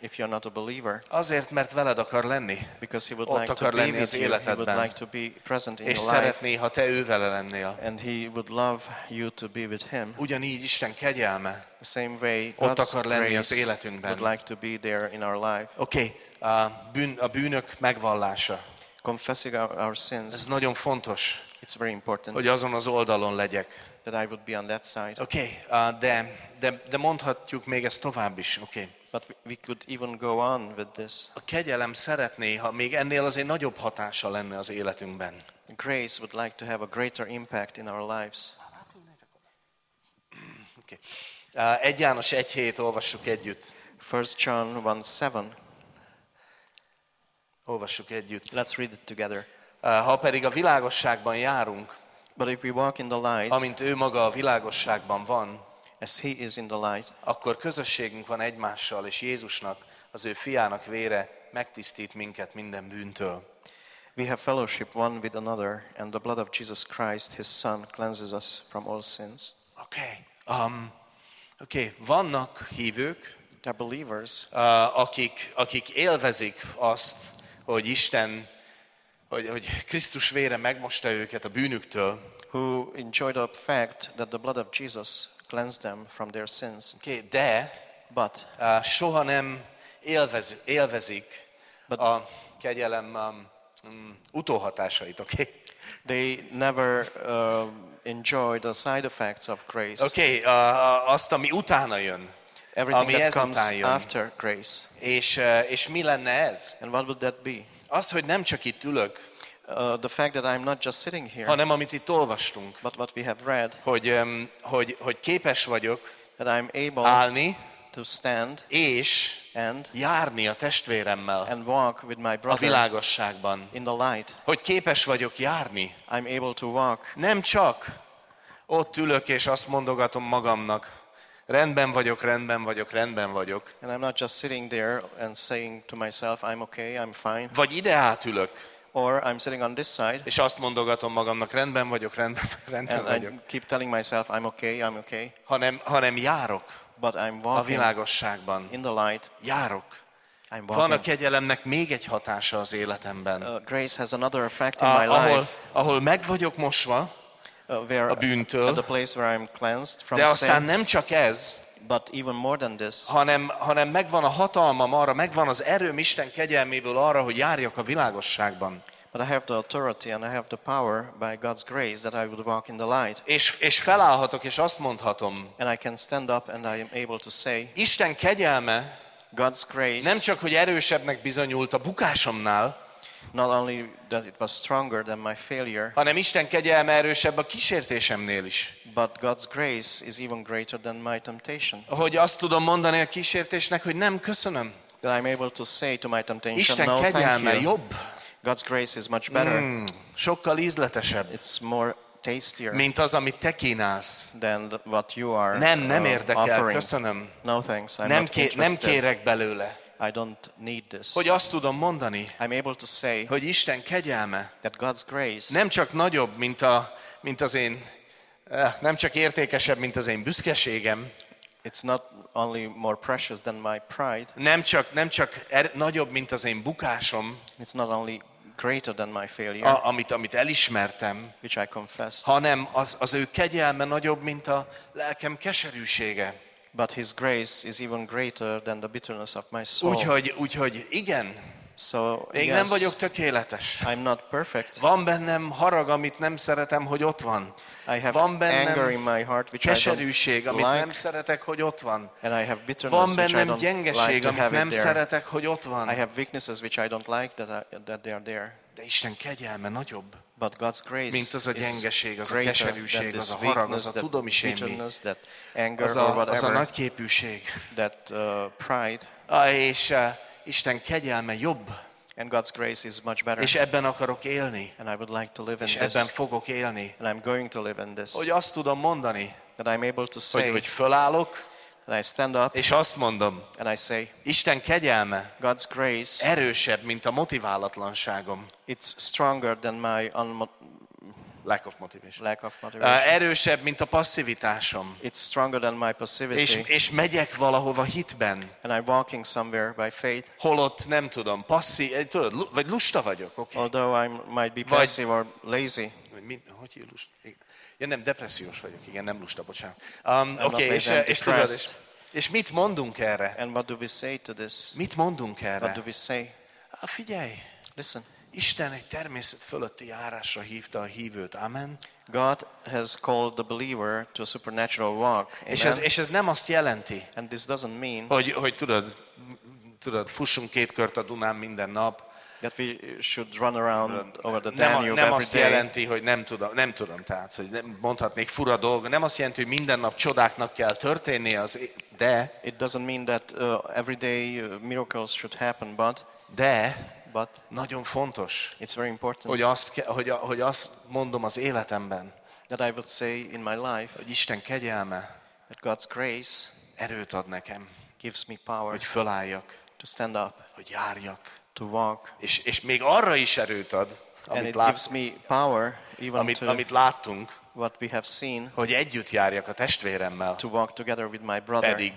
if you're not a believer. Azért, mert veled akar lenni. Because he would Ott like to akar be lenni az with you. He would életedben. like to be present in És your life. szeretné, ha te ő vele lennél. And he would love you to be with him. Ugyanígy Isten kegyelme The same way ott God's akar lenni az grace életünkben. would like to be there in our life. Oké, okay, a, bűn, a bűnök megvallása. Confessing our, our sins. Ez nagyon fontos, It's very important hogy azon az oldalon legyek. that I would be on that side. Oké, okay, uh, de, de, de mondhatjuk még ezt tovább is. Oké. Okay. But we- we could even go on with this. A kegyelem szeretné, ha még ennél azért nagyobb hatása lenne az életünkben. Grace would like to have a greater impact in our lives. Okay. Uh, egy János egy hét olvassuk együtt. First John one seven. Olvassuk együtt. Let's read it together. Uh, ha pedig a világosságban járunk, But if we walk in the light, amint ő maga a világosságban van, as he is in the light, akkor közösségünk van egymással, és Jézusnak, az ő fiának vére megtisztít minket minden bűntől. we have fellowship one with another, and the blood of Jesus Christ, his Son, cleanses us from all sins. Oké, okay. um, okay. Vannak hívők, They are believers uh, akik, akik élvezik azt, hogy Isten, hogy, hogy Krisztus vére megmosta őket a bűnüktől. who enjoy the fact that the blood of Jesus cleansed them from their sins. Okay, de But uh, soha nem élvez, élvezik But- a kegyelem um, um, utóhatásait, oké? Okay? they never uh, enjoy the side effects of grace. Oké, okay, uh, azt, ami utána jön. Everything ami that comes ezután jön. after grace. És, uh, és mi lenne ez? And what would that be? Az, hogy nem csak itt ülök, Uh, the fact that I'm not just sitting here, hanem amit itt olvastunk, but what we have read, hogy, um, hogy, hogy képes vagyok that I'm able állni to stand és and járni a testvéremmel and walk with my a brother világosságban. in the light. Hogy képes vagyok járni. I'm able to walk. Nem csak ott ülök és azt mondogatom magamnak, rendben vagyok, rendben vagyok, rendben vagyok. And I'm not just sitting there and saying to myself, I'm okay, I'm fine. Vagy ide átülök, Or I'm sitting on this side és azt mondogatom magamnak, rendben vagyok, rendben, rendben and vagyok. I keep telling myself, I'm okay, I'm okay. Hanem, hanem járok But I'm a walking világosságban. in the light. Járok. I'm Van a walking. kegyelemnek még egy hatása az életemben. Uh, grace has another effect in A, my ahol, life. ahol meg vagyok mosva, Uh, where a bűntől, at the place where I'm cleansed from de aztán sin. nem csak ez, But even more than this, hanem, hanem megvan a hatalmam arra, megvan az erőm Isten kegyelméből arra, hogy járjak a világosságban. but I have the authority and I have the power by God's grace that I would walk in the light. És, és felállhatok, és azt mondhatom, And I can stand up and I am able to say, Isten kegyelme God's grace, nem csak, hogy erősebbnek bizonyult a bukásomnál, not only that it was stronger than my failure, hanem Isten kegyelme erősebb a kísértésemnél is. but God's grace is even greater than my temptation. Hogy azt tudom mondani a kísértésnek, hogy nem köszönöm. That I'm able to say to my temptation, Isten no thank kegyelme you. jobb, God's grace is much better. mm, sokkal ízletesebb, It's more tastier mint az, amit te kínálsz. than the- what you are Nem, nem uh, érdekel, offering. köszönöm. No thanks, I'm Nem, not ké, nem interested. kérek belőle. I don't need this. Hogy azt tudom mondani, I'm able to say hogy Isten kegyelme that God's grace nem csak nagyobb, mint, a, mint az én, eh, nem csak értékesebb, mint az én büszkeségem, it's not only more precious than my pride, nem csak, nem csak er, nagyobb, mint az én bukásom, it's not only greater than my failure, a, amit, amit elismertem, which I confessed, hanem az, az ő kegyelme nagyobb, mint a lelkem keserűsége. but His grace is even greater than the bitterness of my soul. Úgyhogy, úgyhogy igen, So, még yes, nem vagyok tökéletes. I'm not perfect. Van bennem harag, amit nem szeretem, hogy ott van. I have Van bennem anger in my heart which I don't keserűség, amit nem like, szeretek, hogy ott van. and I have bitterness Van which I bennem don't gyengeség, like to amit have nem it there. szeretek, hogy ott I van. have weaknesses which I don't like that, I, that they are there. De Isten kegyelme nagyobb, But God's grace mint az a is gyengeség, az a greater keserűség, than az this a harag, weakness, az a that tudom is én mi. bitterness, that anger Az or a, az a whatever, nagy képűség. that uh, pride. Ah, és uh, Isten kegyelme jobb, And God's grace is much better. és ebben akarok élni, And I would like to live in és this. ebben fogok élni. And I'm going to live in this. Hogy azt tudom mondani, That I'm able to hogy, say, hogy fölállok, and I stand up és azt mondom, and I say, Isten kegyelme God's grace, erősebb, mint a motiválatlanságom. it's stronger than my unmo- Lack of motivation. Lack of Uh, motivation. erősebb, mint a passzivitásom. It's stronger than my És, passivity. és megyek valahova hitben. And I'm walking somewhere by faith. Holott nem tudom, passzív, tudod, lu- vagy lusta vagyok, oké? Okay? Although I might be Vagy- passive or lazy. Mi, hogy hív lust? Ja, nem, depressziós vagyok, igen, nem lusta, bocsánat. Um, not Oké, okay, és, lazy, I'm és tudod, és, depressed. és mit mondunk erre? And what do we say to this? Mit mondunk What do erre? we say? Ah, figyelj, Listen, Isten egy természet fölötti járásra hívta a hívőt, amen? God has called the believer to a supernatural walk. És ez, Amen? és ez nem azt jelenti, And this doesn't mean hogy, hogy tudod, tudod, fussunk két kört a Dunán minden nap. that we should run around over the Nem, Danube nem every azt day. jelenti, hogy nem tudom, nem tudom, tehát, hogy nem mondhatnék fura dolgok. Nem azt jelenti, hogy minden nap csodáknak kell történnie, az, de, It doesn't mean that uh, every day uh, miracles should happen, but de but nagyon fontos, it's very important hogy azt, ke- hogy, a- hogy azt mondom az életemben, that I would say in my life hogy Isten kegyelme that God's grace erőt ad nekem, gives me power hogy fölálljak, to stand up, hogy járjak. to walk, És, és még arra is erőt ad, and amit, it lát, gives me power even amit, to amit láttunk, what we have seen, hogy együtt járjak a testvéremmel. to walk together with my brother. Pedig,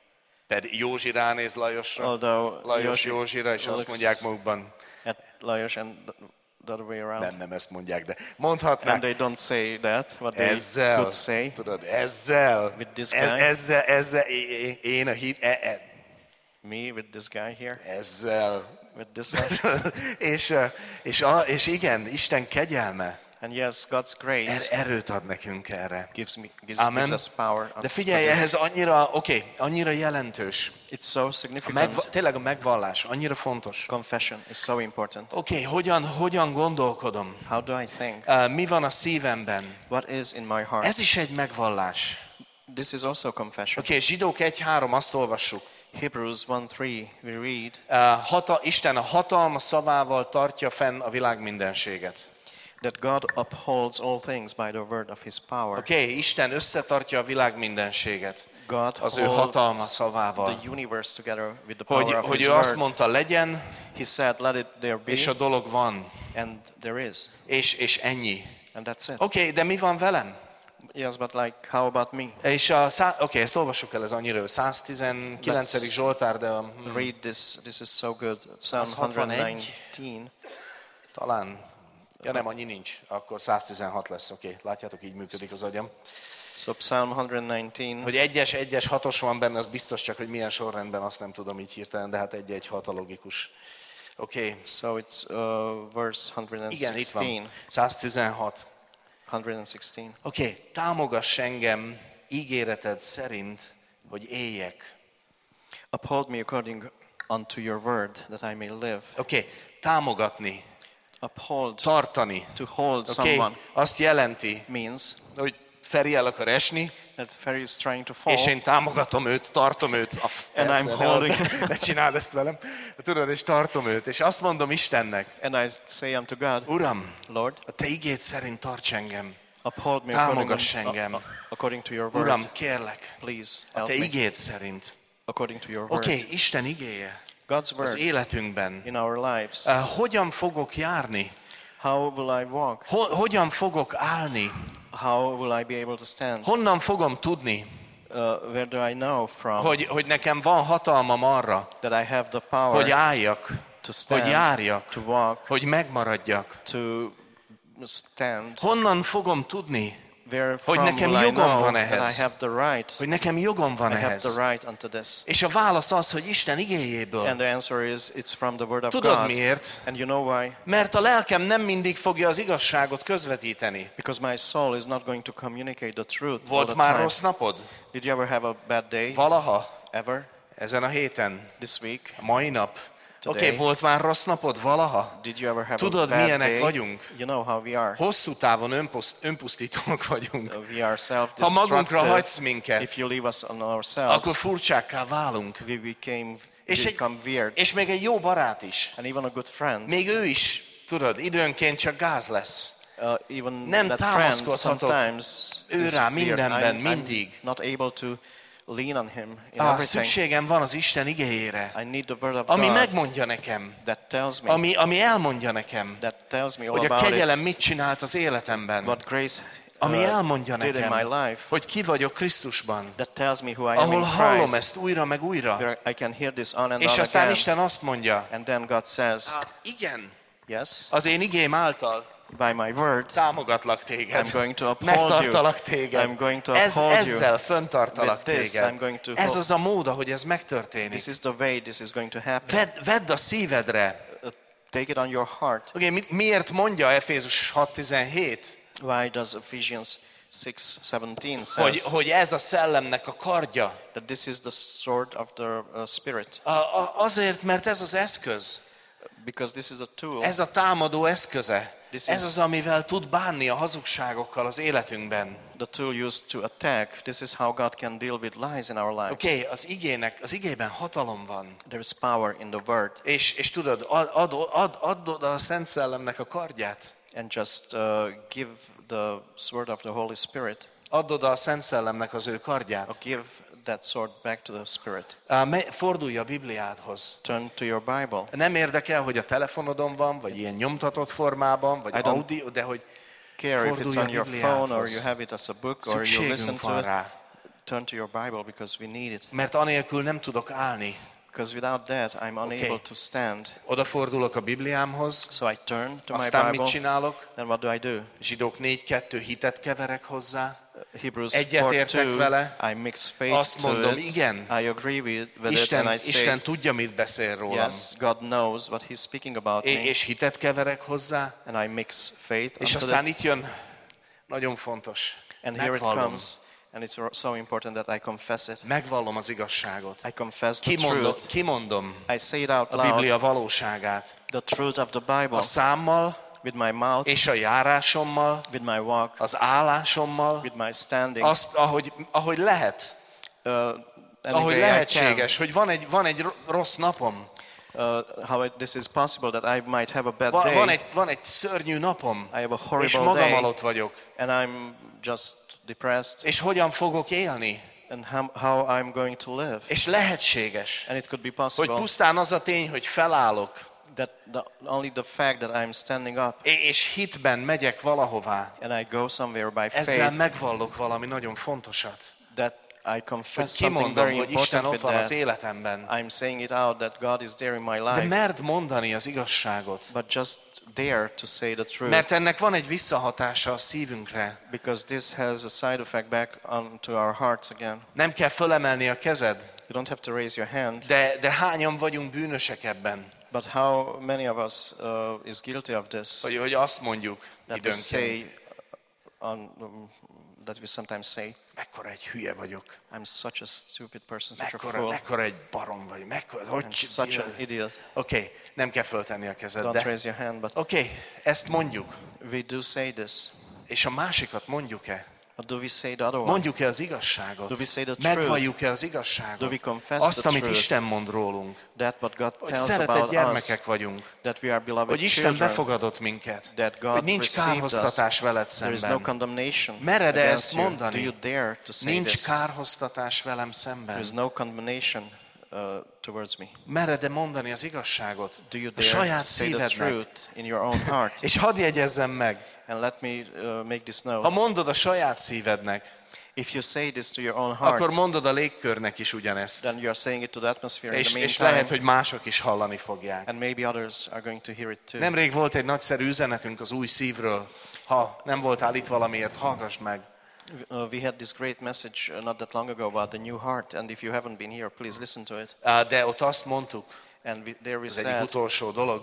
pedig Józsi ránéz Lajosra, Although Lajos Yoshi Józsira, és azt looks mondják magukban, at Lajos and the the other way around. nem, nem ezt mondják, de And mondhatnák, they don't say that, what they ezzel, could say. tudod, ezzel, With this ez, guy? ezzel, ezzel, é- é- én a hit, e, e, Me with this guy here, ezzel, with this one. és, ö, és, a, és igen, Isten kegyelme And yes, God's grace er, erőt ad nekünk erre. gives me gives, Amen. gives us power. De figyelj, ehhez annyira, oké, okay, annyira jelentős. It's so A significant. megva, tényleg a megvallás annyira fontos. Confession is so important. Oké, okay, hogyan, hogyan gondolkodom? How do I think? Uh, mi van a szívemben? What is in my heart? Ez is egy megvallás. This is also confession. Oké, okay, Zsidók egy három, azt olvassuk. Hebrews one three, we read, Uh, hata, Isten a hatalma szavával tartja fenn a világ mindenséget. that God upholds all things by the word of his power. Oké, okay, Isten összetartja a világ mindenséget God az ő hatalma holds szavával. the universe together with the Hogy, power of hogy his ő azt word. mondta, legyen, He said, let it there be, és a dolog van. and there is. És, és ennyi. And that's it. Oké, okay, de mi van velem? Yes, but like, how about me? És a, szá- oké, okay, ezt olvassuk el, ez annyira száztizenkilencedik Let's- Zsoltár, de a, Read this. This is so good. Psalm száz hatvanegy. one nineteen. talán, ja nem, annyi nincs, akkor száztizenhat lesz, oké, okay. Látjátok, így működik az agyam. So Psalm one nineteen. Hogy egyes, egyes, hatos van benne, az biztos, csak hogy milyen sorrendben, azt nem tudom így hirtelen, de hát egy-egy hat a logikus. Oké, okay. So it's uh, verse Igen, itt one sixteen. van, száztizenhat. one sixteen. Oké, okay. Támogass engem ígéreted szerint, hogy éljek. Uphold me according unto your word, that I may live. Oké, okay. Támogatni, Uphold, tartani. to hold Oké, okay. someone Azt jelenti, means hogy Feri el akar esni, that Ferry is trying to fall, és én támogatom őt, tartom őt. Azt And persze, I'm ne holding- add- Ne csináld ezt velem. Tudod, és tartom őt. És azt mondom Istennek, and I say unto God, Uram, Lord, a Te igéd szerint tarts engem. uphold me Támogass according, engem. uh, uh, according to your word. Uram, kérlek, Please a help Te me igéd szerint. according to your word. Oké, okay, Isten igéje God's az word életünkben. in our lives. Uh, hogyan fogok járni? How will I walk? Ho- hogyan fogok állni? How will I be able to stand? Honnan fogom tudni, Uh, where do I know from hogy, hogy nekem van hatalmam arra, that I have the power hogy álljak, to stand, hogy járjak, to walk, hogy megmaradjak? to stand? Honnan fogom tudni, Where hogy from nekem will I jogom know van that ehhez? I have the right? hogy nekem jogom van I have ehhez? the right unto this. És a válasz az, hogy Isten igéjéből. And the answer is, it's from the word of Tudod God. miért? And you know why? Mert a lelkem nem mindig fogja az igazságot közvetíteni. Because my soul is not going to communicate the truth all Volt the már time. rossz napod? Did you ever have a bad day? Valaha? Ever? Ezen a héten? This week? A mai nap? Oké, Today? okay, volt már rossz napod? Valaha? Did you ever have Tudod, a bad milyenek day? vagyunk? You know how we are. Hosszú távon önposzt, önpusztítók vagyunk. Uh, We are Ha magunkra self-destructive. hagysz minket, If you leave us on akkor ourselves, furcsákká válunk. we became És, we egy, become weird. és még egy jó barát is. And even a good friend, Még ő is, tudod, időnként csak gáz lesz. uh, even Nem that friend támaszkodhatok sometimes ő is rá weird. mindenben, I'm, mindig. I'm not able to lean on Him in Ah, everything. szükségem van az Isten igéjére, I need the Word of ami God megmondja nekem, that tells me, ami, ami elmondja nekem, that tells me all hogy a about it, kegyelem mit csinált az életemben, what grace ami uh, elmondja did in my nekem, life, hogy ki vagyok Krisztusban, that tells me who I am ahol in hallom Christ, ezt újra meg újra, where I can hear this on and és on aztán again. Isten azt mondja, And then God says, "Á, igen, yes, az én igém által by my word, támogatlak téged, I'm going to uphold you. megtartalak téged, I'm going to Ez, uphold you. ezzel föntartalak With this, I'm téged. going to Ez hold- az a mód, ahogy ez megtörténik. This is the way this is going to happen. Vedd, vedd a szívedre. Uh, Take it on your heart. Okay, mi, miért mondja Efézus hat tizenhét, Why does Ephesians six seventeen hogy, says hogy ez a szellemnek a kardja? that this is the sword of the uh, Spirit? A, a, azért, mert ez az eszköz, Because this is a tool. ez a támadó eszköze. This Ez is- az, amivel tud bánni a hazugságokkal az életünkben. The tool used to attack. This is how God can deal with lies in our lives. Oké, okay, az igének, az igében hatalom van. There is power in the word. És, és tudod, ad, ad, ad, add oda a Szent Szellemnek a kardját. And just uh, give the sword of the Holy Spirit, Add oda a Szent Szellemnek az ő or kardját. give that sword back to the Spirit. Á, me- Fordulj a Bibliádhoz. Turn to your Bible. Nem érdekel, hogy a telefonodon van, vagy ilyen nyomtatott formában, vagy I don't- audio, de hogy Care if it's fordulj a on your phone or Bibliádhoz. you have it as a book or you listen Szükségünk to van it. rá. Turn to your Bible because we need it. Mert anélkül nem tudok állni. Because without that, I'm unable Okay. to stand. Odafordulok a Bibliámhoz, So I turn to my aztán mit Bible. csinálok? Then what do I do? Zsidók négy kettő hitet keverek hozzá. Hebrews Egyet four értek two, vele. I mix faith Azt to mondom, it. igen. I agree with, with Isten, it and I say, Isten tudja, mit beszél rólam. yes, God knows what He's speaking about É- me. És hitet keverek hozzá, And I mix faith és unto aztán that. itt jön, nagyon fontos, And here it megvallom. comes. And it's so important that I confess it. Megvallom az igazságot. I confess the Kimondom, truth. kimondom I say it out a loud. Biblia valóságát. The truth of the Bible. A számmal, With my mouth, és a járásommal, with my walk, az állásommal, with my standing. azt, ahogy, ahogy lehet, Uh, any ahogy way I lehetséges, hogy van egy, van egy rossz napom, can. Uh, how it, this is possible that I might have a bad van, day. van, egy, van egy szörnyű napom, I have a és horrible magam day. alatt vagyok, And I'm just depressed. és hogyan fogok élni, And how, how I'm going to live. és lehetséges, And it could be hogy possible pusztán az a tény, hogy felállok, that the, only the fact that I'm standing up és hitben megyek valahová, and I go somewhere by ezzel faith, megvallok valami nagyon fontosat. that I Hogy confess something kimondom, very hogy Isten important ott with van az that. életemben. I'm saying it out that God is there in my De life. merd mondani az igazságot. But just dare to say the truth. Mert ennek van egy visszahatása a szívünkre. Because this has a side effect back onto our hearts again. Nem kell fölemelni a kezed, You don't have to raise your hand. de, de hányan vagyunk bűnösek ebben, But how many of us uh, is guilty of this? hogy, hogy azt mondjuk That we say, időnként, on, um, that we sometimes say, mekkora egy hülye vagyok, I'm such a stupid person, such a mekkora, fool, mekkora egy barom vagy, mekkora, hogy I'm such an idiot. Oké, okay, nem kell föltenni a kezed, Don't de raise your hand, but oké, okay, ezt mondjuk, we do say this. és a másikat mondjuk-e? But do we say the other one? Mondjuk-e az igazságot? Do we say the truth? Megvalljuk-e az Do igazságot? we confess Azt, the amit truth? Isten mond rólunk, That what God hogy tells szeretett about us, gyermekek vagyunk, that we are beloved hogy Isten children, befogadott minket, that God hogy nincs received kárhoztatás veled There is no szemben. condemnation Mered-e against ezt you. mondani? Do you dare to say Nincs this? kárhoztatás velem There szemben. is no condemnation uh, towards me. Mered-e mondani az igazságot Do you a dare to saját say the szívednek? truth in your own heart? És hadd jegyezzem meg, And let me uh, make this ha note. mondod a saját szívednek, If you say this to your own heart, akkor mondod a légkörnek is ugyanezt. then you are saying it to the atmosphere in És, the és meantime, lehet, hogy mások is hallani fogják. and maybe others are going to hear it too. Nemrég volt egy nagyszerű üzenetünk az új szívről. Ha nem voltál itt valamiért, hallgass meg. Uh, we had this great message uh, not that long ago about the new heart, and if you haven't been here, please listen to it. Á, De ott azt mondtuk, And we, there we ez egyik said, utolsó dolog,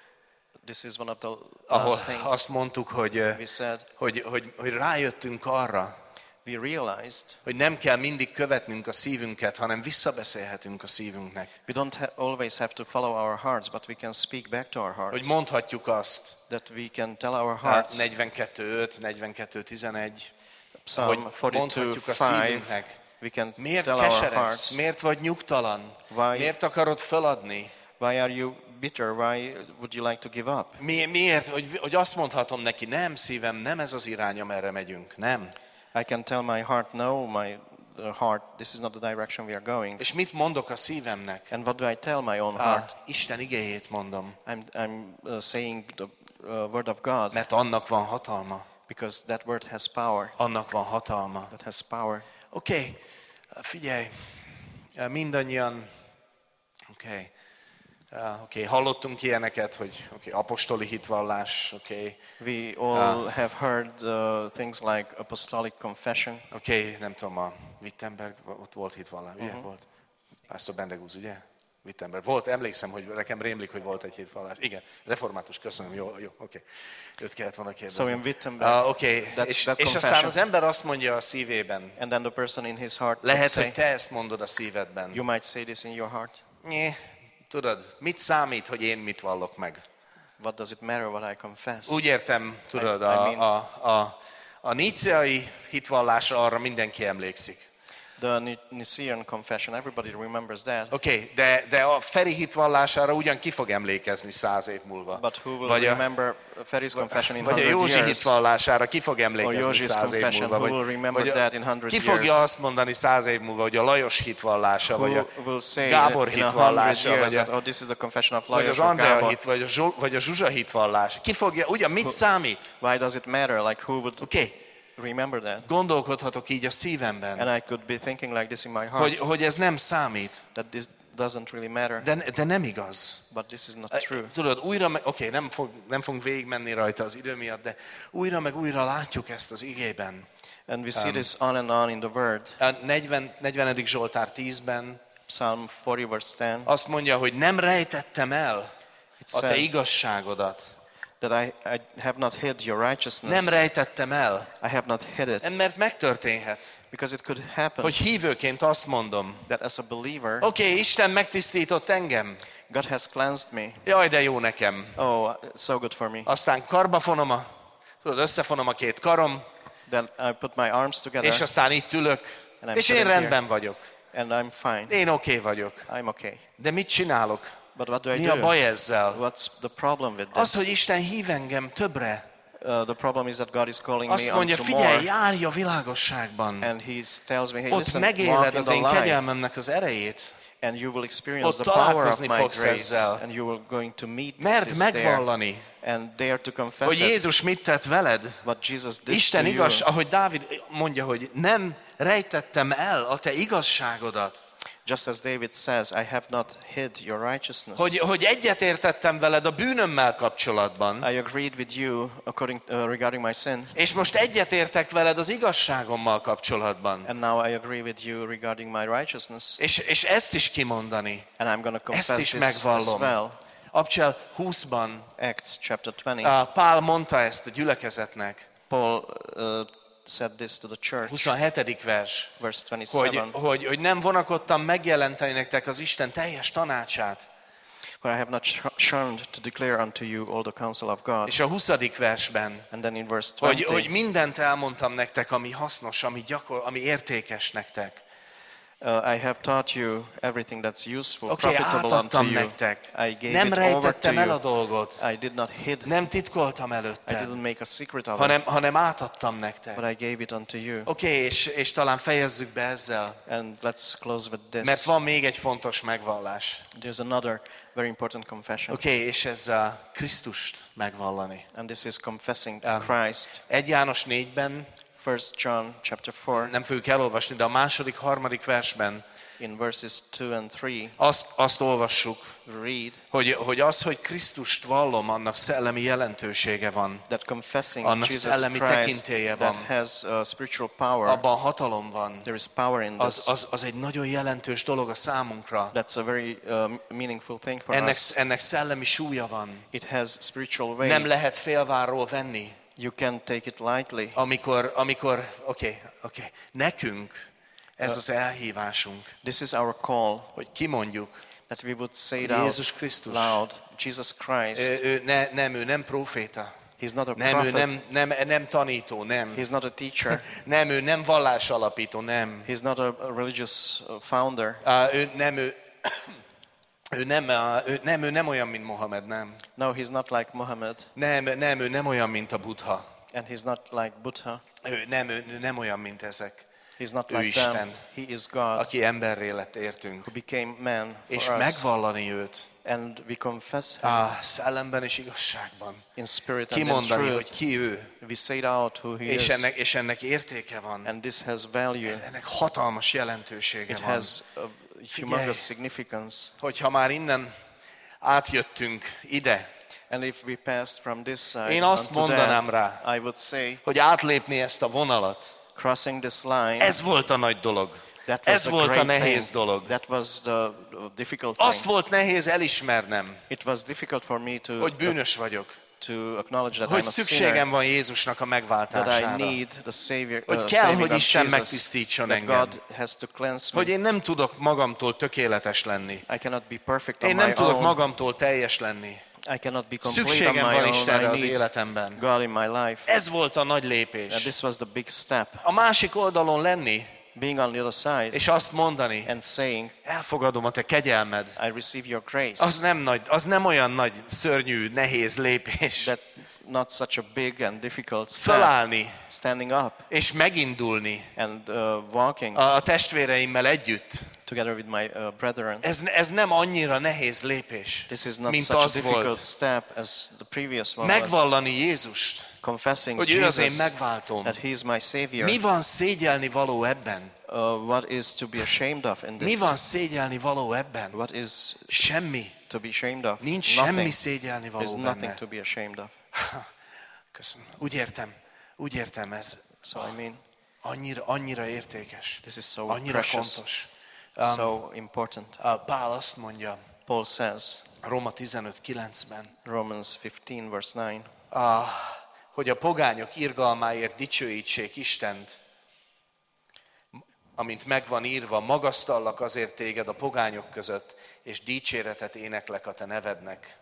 this is one of the ahol last things azt mondtuk, hogy, we said, hogy, hogy, hogy rájöttünk arra, we realized hogy nem kell mindig követnünk a szívünket, hanem visszabeszélhetünk a szívünknek. we don't ha- always have to follow our hearts, but we can speak back to our Hogy hearts. mondhatjuk azt, That we can tell our hát hearts, negyvenkettő öt, negyvenkettő tizenegy, Psalm hogy forty-two mondhatjuk a five, szívünknek, we can miért tell our keseregsz, hearts, miért vagy nyugtalan, Why- miért akarod feladni, why are you bitter, why would you like to give up? Mi, miért, hogy, hogy azt mondhatom neki, nem szívem, nem ez az irány, amerre megyünk, nem. I can tell my heart, no, my the heart, this is not the direction we are going. És mit mondok a szívemnek? And what do I tell my own Ah, heart? Isten igéjét mondom, I'm, I'm uh, saying the uh, word of God, mert annak van hatalma. because that word has power. Annak van hatalma. That has power. Oké, okay. Figyelj, mindannyian, oké, okay. Uh, okay. Hallottunk ilyeneket, hogy okay, apostoli hitvallás, oké. Okay. We all uh, have heard uh, things like apostolic confession. Oké, okay. Nem tudom, a Wittenberg, ott volt hitvallás, ugye Uh-huh. volt? Pásztor Bendegúz, ugye? Wittenberg. Volt, emlékszem, hogy nekem rémlik, hogy volt egy hitvallás. Igen, református, köszönöm, jó, jó, oké. Okay. Őt kellett volna kérdezni. So in Wittenberg, uh, oké, okay. és, that és aztán az ember azt mondja a szívében, and then the person in his heart lehet, say, hogy te ezt mondod a szívedben. you might say this in your heart. Nyé, tudod, mit számít, hogy én mit vallok meg? What does it matter what I confess? Úgy értem, tudod, I, I a, mean, a, a, a níceai hitvallásra arra mindenki emlékszik. The Nicene confession, everybody remembers that. Oké, okay, de, de a Feri hitvallására ugyan ki fog emlékezni száz év múlva? But who will vagy a, remember Feri's confession in vagy a hundred Józsi years? hitvallására ki fog emlékezni száz év múlva? Who will remember vagy a, that in hundred ki years? fogja azt mondani száz év múlva, hogy a Lajos hitvallása, vagy a Who will say Gábor in a hundred hitvallása, years vagy, a, that, oh, this is the confession of vagy Lajos az or Andrea Gábor? hit, vagy a, Zsu, vagy a Zsuzsa hitvallása? Ki fogja, ugyan mit számít? Why does it matter? Like who would Oké. Okay. remember that? Gondolkodhatok így a szívemben, And I could be thinking like this in my heart. hogy, hogy ez nem számít, That this doesn't really matter. de, de nem igaz. But this is not true. Tudod, újra, oké, okay, nem, fog, nem fogunk végigmenni rajta az idő miatt, de újra meg újra látjuk ezt az igében. And we see um, this on and on in the Word. A negyven, negyvenedik Zsoltár tízben Psalm forty verse ten. Azt mondja, hogy nem rejtettem el a te igazságodat. That I, I have not hid your righteousness. Nem rejtettem el. I have not hid it. Mert megtörténhet. Because it could happen. Hogy hívőként azt mondom. That as a believer. Oké, okay, Isten megtisztított engem. God has cleansed me. Jaj, de jó nekem. Oh, it's so good for me. Aztán karbafonom a, tudod, összefonom a két karom. Then I put my arms together. És aztán itt ülök. És én rendben vagyok. And I'm fine. Én oké okay vagyok. I'm okay. De mit csinálok? But what do I Mi do? a baj ezzel? What's the problem with this? Az, hogy Isten hív engem többre. Uh, the problem is that God is calling Azt me mondja, unto figyelj, more. járj a világosságban. And he tells me, hey, Ott listen, megéled walk in az the én light. kegyelmemnek az erejét. And you will experience Ott the power of találkozni my fogsz grace. ezzel. And you will going to meet Mert this megvallani, there. And dare to confess hogy it. Jézus mit tett veled. What Jesus did Isten to igaz, you. ahogy Dávid mondja, hogy nem rejtettem el a te igazságodat. Just as David says, I have not hid your righteousness. Hogy, hogy egyetértettem veled a bűnömmel kapcsolatban. I agreed with you according, uh, regarding my sin. És most egyetértek veled az igazságommal kapcsolatban. And now I agree with you regarding my righteousness. És, és ezt is kimondani. And I'm going to confess Ezt is this megvallom. as well. Abcsel húszban Acts chapter twenty. uh, Pál mondta ezt a gyülekezetnek. Paul uh, said this to the church. huszonhetedik vers. Verse Hogy, twenty-seven. hogy, hogy nem vonakodtam megjelenteni nektek az Isten teljes tanácsát. For I have not shunned to declare unto you all the counsel of God. És a huszadik versben, And then in verse hogy, twenty. hogy mindent elmondtam nektek, ami hasznos, ami, gyakor, ami értékes nektek. Uh, I have taught you everything that's useful, Oké, okay, profitable unto átadtam you. nektek. I gave Nem it over to rejtettem el a you. dolgot. I did not hid. Nem titkoltam I előtte. didn't make a secret of Hanem, it, hanem átadtam nektek. but I gave it unto you. Oké, okay, és, és talán fejezzük be ezzel. And let's close with this. Mert van még egy fontos megvallás. There's another very important confession. Oké, okay, és ez a Krisztust megvallani. And this is confessing Um, Christ. egy János négyben, First John chapter four, nem fogjuk elolvasni, de a második, harmadik versben in verses two and three, azt, azt olvassuk, read hogy, hogy az, hogy Krisztust vallom, annak szellemi jelentősége van. that confessing Annak Jesus szellemi Christ tekintélye that van. has uh, spiritual power. Abban hatalom van. There is power in Az, this. az, az egy nagyon jelentős dolog a számunkra. That's a very uh, meaningful thing for Ennek, us. ennek szellemi súlya van. It has spiritual weight. Nem lehet félvárról venni. You can't take it lightly. Amikor, amikor, oké, okay, oké, okay. nekünk ez az elhívásunk, This is our call, hogy kimondjuk, that we would say it Jézus out Krisztus. loud. Jesus Christ. Ő, ő, ne, nem, ő nem proféta. He's not a Nem, ő prophet. nem, nem, nem tanító, nem. He's not a teacher. Nem, ő nem vallásalapító, nem. He's not a a religious uh, founder. Uh, ő nem, ő, ő, nem, uh, ő, nem, ő nem olyan, mint Mohamed, nem. No, he's not like Muhammad. Nem, nem, ő nem olyan, mint a Buddha. And he's not like Buddha. Ő nem, ő, ő nem olyan, mint ezek. He's He's not Ő like them. Isten, He is God aki emberré lett értünk. who became man És for us. megvallani őt And we confess him a szellemben és igazságban. in spirit and in Kimondani, hogy truth. ki ő, We say it out who he és is. ennek, és ennek értéke van. And this has value. Ennek hatalmas jelentősége It van. has a humongous significance. Hogyha már innen átjöttünk ide, And if we passed from this side én azt onto mondanám that, rá, I would say, hogy átlépni ezt a vonalat, crossing this line, ez volt a nagy dolog. that was Ez the volt a great nehéz thing. dolog. That was the difficult Azt thing. volt nehéz elismernem, It was difficult for me to, hogy bűnös vagyok. to acknowledge that Hogy I'm a szükségem sinner, van Jézusnak a that I megváltására. need the Savior, Hogy uh, kell, saving hogy of Isten Jesus, megtisztítson that engem. God has to cleanse me. Hogy én nem tudok magamtól tökéletes lenni. I cannot be perfect on Én my nem tudok own. magamtól teljes lenni. I cannot be complete on Szükségem my van own. Istenre I az need életemben. God in my life. Ez volt a nagy And lépés. this was the big step. A másik oldalon lenni, Being on the other side és azt mondani, and saying, elfogadom a te kegyelmed. I receive your grace. Az nem, nagy, az nem olyan nagy, szörnyű, nehéz lépés. That's not such a big and difficult step. Fölállni, Standing up és megindulni and uh, walking a testvéreimmel együtt. together with my uh, brethren. Ez, ez nem annyira nehéz lépés, This is not mint such a az difficult volt. step as the previous one was. Megvallani Jézust, Confessing hogy ő az én Jesus, megváltóm. that He is my Savior. Mi van szégyelni való ebben? Uh, what is to be ashamed of in Mi this? van szégyelni való ebben? What is Semmi. to be ashamed of? Nincs Nothing. semmi szégyelni There's való nothing benne. to be ashamed of. Köszönöm. Úgy értem, úgy értem ez. So I mean, Annyira, annyira értékes. this is so Annyira precious, fontos. so important. A Pál azt mondja, Paul says, Róma tizenöt kilencben, Romans fifteen verse nine, a, hogy a pogányok irgalmáért dicsőítsék Istent, amint megvan írva, magasztallak azért téged a pogányok között, és dicséretet éneklek a te nevednek.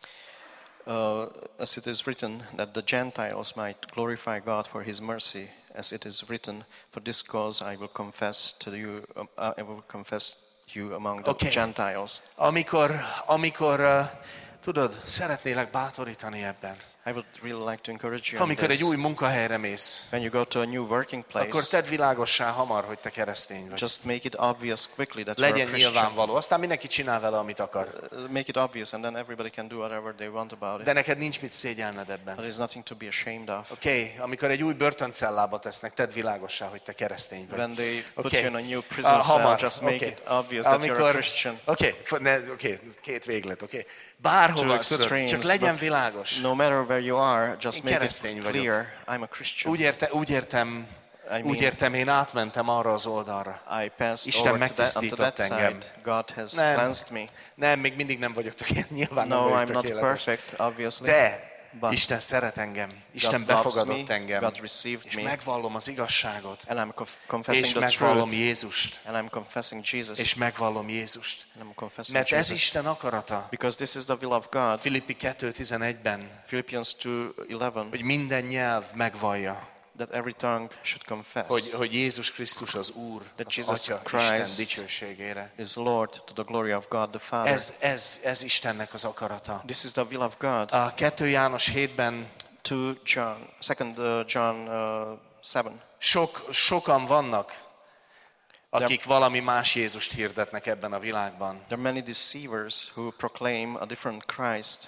Uh, as it is written, that the Gentiles might glorify God for His mercy, as it is written, for this cause I will confess to you, um, I will confess you among the Okay. Gentiles. Amikor, amikor uh, tudod, szeretnélek bátorítani ebben. I would really like to encourage you on Amikor egy this. új munkahelyre mész, When you go to a new working akkor place, tedd világossá hamar, hogy te keresztény vagy. just make it obvious quickly that you're Legyen a Christian. nyilvánvaló. Aztán mindenki csinál vele, amit akar. Uh, Make it obvious, and then everybody can do whatever they want about it. De neked nincs mit szégyelned ebben. There is nothing to be ashamed of. Oké, okay, amikor egy új börtöncellába tesznek, tedd világossá, hogy te keresztény vagy. When they put Oké. you in a new prison Ah, cell, hamar. just make Oké. it obvious that you're a Christian. Oké, okay. okay. két véglet, oké. Okay. Bárhova, Two tudod, extremes, csak legyen but világos. No matter where you are, just Én make it keresztény vagyok. clear, I'm a Christian. Úgy, érte, úgy értem, I mean, úgy értem, én átmentem arra az oldalra. I passed Isten over to that, onto that megtisztított engem. side. God has Nem. cleansed me. Nem, még mindig nem vagyok tökéletes. Nyilván nem No, vagyok I'm not tökéletes. perfect, obviously. De But Isten szeret engem. Isten God loves befogadott me, engem. God received És me. megvallom az igazságot. And I'm conf- confessing És the megvallom truth. Jézust. And I'm confessing Jesus. És megvallom Jézust. And I'm confessing Mert ez Jesus. Isten akarata. Because this is the will of God. Filippi kettő tizenegyben, Philippians two eleven, hogy minden nyelv megvallja, that every tongue should confess hogy, hogy Jézus Krisztus az Úr, That az Jesus Atya Christ Isten dicsőségére. is Lord to the glory of God the Father. Ez, ez, ez Istennek az akarata. This is the will of God. A kettő János hétben two John, second uh, John uh, seven. sok, sokan vannak, akik valami más Jézust hirdetnek ebben a világban. There are many deceivers who proclaim a different Christ,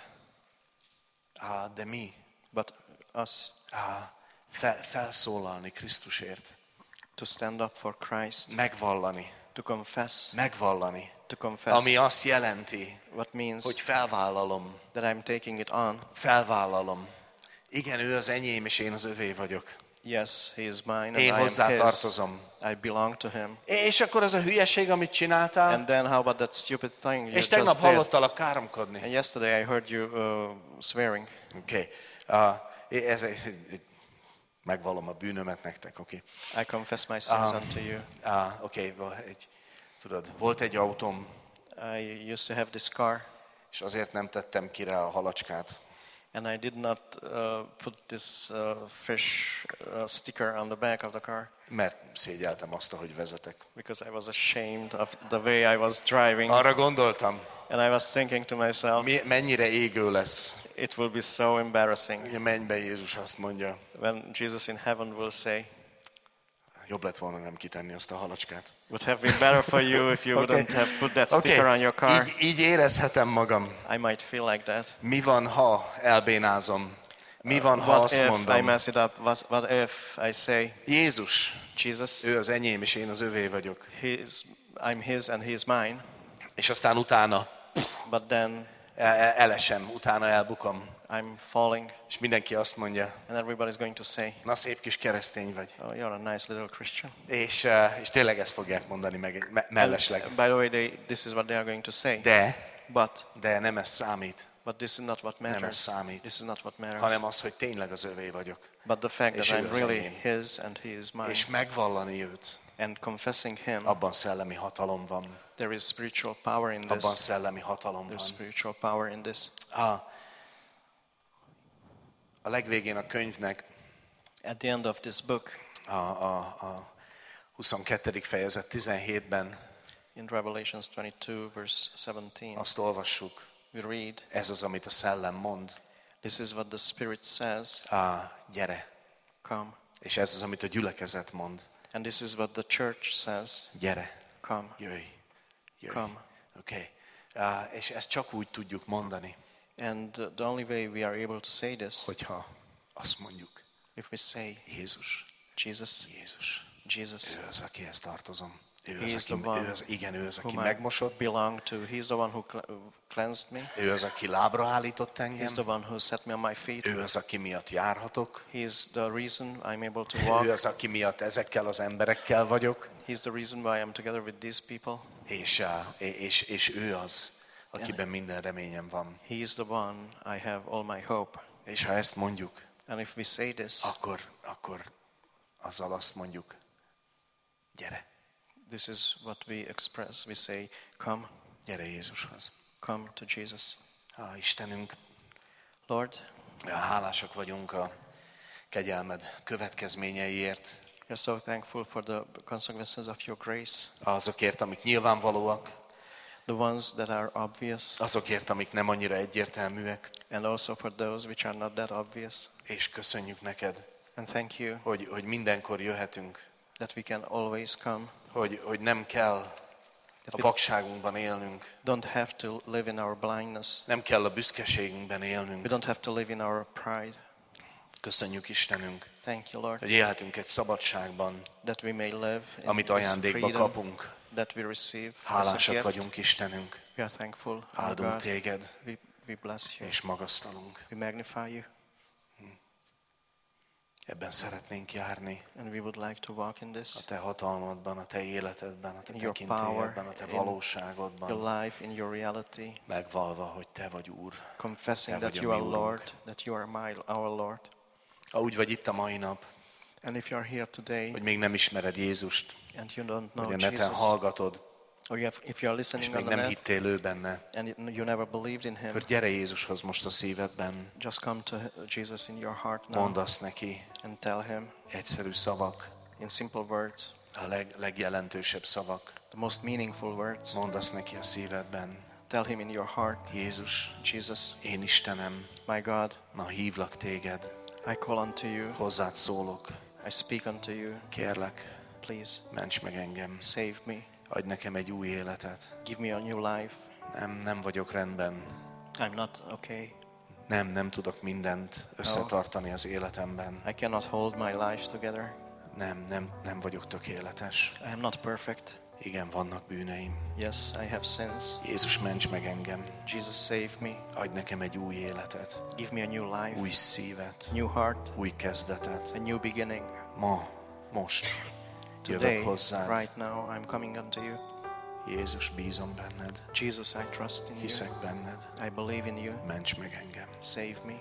Á, de mi? but us Á, fel, felszólalni Krisztusért. to stand up for Christ, Megvallani. to confess, Megvallani. to confess, Ami azt jelenti, what means hogy felvállalom. that I'm taking it on. Felvállalom. Igen, ő az enyém, és én az övé vagyok. Yes, he is mine and Én I am hozzá his. tartozom. I belong to him. És akkor az a hülyeség, amit csináltál, And then how about that stupid thing you és tegnap just did? hallottalak káromkodni. And yesterday I heard you uh, swearing. Oké. Okay. Uh, ez, megvallom a bűnömet nektek, oké. I confess my sins Um, unto you. Okay. Uh, oké, okay. egy, tudod, volt egy autóm, I used to have this car, és azért nem tettem ki rá a halacskát. and I did not uh, put this uh, fish uh, sticker on the back of the car Mert szégyeltem azt, ahogy vezetek. because I was ashamed of the way I was driving. Arra gondoltam, And I was thinking to myself, mi, mennyire égő lesz. it will be so embarrassing Ugye mennybe Jézus azt mondja, when Jesus in heaven will say, Jobb lett volna nem kitenni azt a halacskát. Would have been better for you if you Okay. wouldn't have put that Oké, sticker on your car. így, így érezhetem magam. I might feel like that. Mi van, ha elbénázom? Mi van, ha What azt if I mondom? mess it up? What, what if I say, Jézus, Jesus, ő az enyém, és én az övé vagyok. he is, I'm his and he is mine, És aztán utána but then el- el- elesem, utána elbukom. I'm falling És mindenki azt mondja, and everybody's going to say, na szép kis keresztény vagy. oh, you're a nice little Christian. És, eh, és tényleg ezt fogják mondani meg, me- mellesleg. And by the way, they, this is what they are going to say. De, But, de nem ez számít, but this is not what nem ez matters. számít, This is not what matters. hanem az, hogy tényleg az övé vagyok. But the fact És that ő I'm az really enyém. his and he is mine. És megvallani őt, And confessing him, abban szellemi hatalom van. there is spiritual power in Abban this. szellemi hatalom There's van. spiritual power in this. A, a legvégén a könyvnek At the end of this book, a, a, a huszonkettő fejezet tizenhétben in Revelations twenty-two, verse seventeen, azt olvassuk, we read, ez az, amit a szellem mond. this is what the Spirit says, Á, gyere. come. És ez az, amit a gyülekezet mond. And this is what the church says, Gyere, come, jöjj, jöjj. come. Oké. Okay. És ezt csak úgy tudjuk mondani, And uh, the only way we are able to say this, hogyha azt mondjuk, if we say, Jézus, Jesus, Jézus, Jesus, ő az, akihez tartozom. Ő He az, is the aki, one ő az, igen, ő az, aki whom I megmosott. belong to. He's the one who cl- who cleansed me. Ő az, aki lábra állított He's engem. the one who set me on my feet. Ő az, aki miatt járhatok. He's the reason I'm able to Ő walk. az, aki miatt ezekkel az emberekkel vagyok. He's the reason why I'm together with these people. És, á, és, és ő az, akiben minden reményem van. He is the one I have all my hope. És ha ezt mondjuk, And if we say this, akkor, akkor azzal azt mondjuk, gyere, this is what we express. We say, come, gyere Jézushoz. come to Jesus. Á, Istenünk, Lord, hálásak vagyunk a kegyelmed következményeiért, we are so thankful for the consequences of your grace, azokért, amik nyilvánvalóak, the ones that are obvious, azokért, amik nem annyira egyértelműek, and also for those which are not that obvious. és köszönjük neked, And thank you hogy, hogy mindenkor jöhetünk, that we can always come. hogy, hogy nem kell a vakságunkban élnünk, Don't have to live in our blindness. nem kell a büszkeségünkben We élnünk. don't have to live in our pride. Köszönjük Istenünk, Thank you, Lord, hogy élhetünk egy szabadságban, that we may live in amit this ajándékba freedom kapunk. that we receive as a Hálásak gift. vagyunk Istenünk, We are thankful, our áldunk God. téged, We, we bless you. és magasztalunk. We magnify you. Ebben szeretnénk járni, And we would like to walk in this. a te hatalmadban, a te életedben, a te In your tekintélyedben, a te power, in valóságodban, Your life, in your reality, megvalva, hogy te vagy Úr. confessing Te that vagy a you are mi Urunk. Lord, that you are my, our Lord. Ha úgy vagy itt a mai nap, And if you are here today hogy még nem ismered Jézust, and you don't know hogy a neten Jesus, hallgatod, or you have, if you are és listening még on the nem net hittél ő benne, and you never believed in Him, akkor gyere Jézushoz most a szívedben, just come to Jesus in your heart now mondd azt neki, and tell Him egyszerű szavak, in simple words, a leg, legjelentősebb szavak. the most meaningful words. Mondd azt neki a szívedben, Tell Him in your heart, Jézus, Jesus, én Istenem, my God, ma hívlak téged, I call unto you, hozzád szólok, I speak unto you, kérlek, please ments meg engem, save me, adj nekem egy új életet. give me a new life. Nem, nem vagyok rendben, I'm not okay. nem, nem tudok mindent összetartani az életemben. I cannot hold my life together. Nem, nem, nem vagyok tökéletes. I am not perfect. Igen, vannak bűneim. Yes, I have sins. Jézus, ments meg engem, Jesus, save me. adj nekem egy új életet, Give me a new life, új szívet, new heart, új kezdetet. a new beginning. Ma, most Today, jövök hozzád. right now, I'm coming unto you. Jézus, bízom benned, Jesus, I trust in you. hiszek benned, I believe in you. ments meg engem. Save me.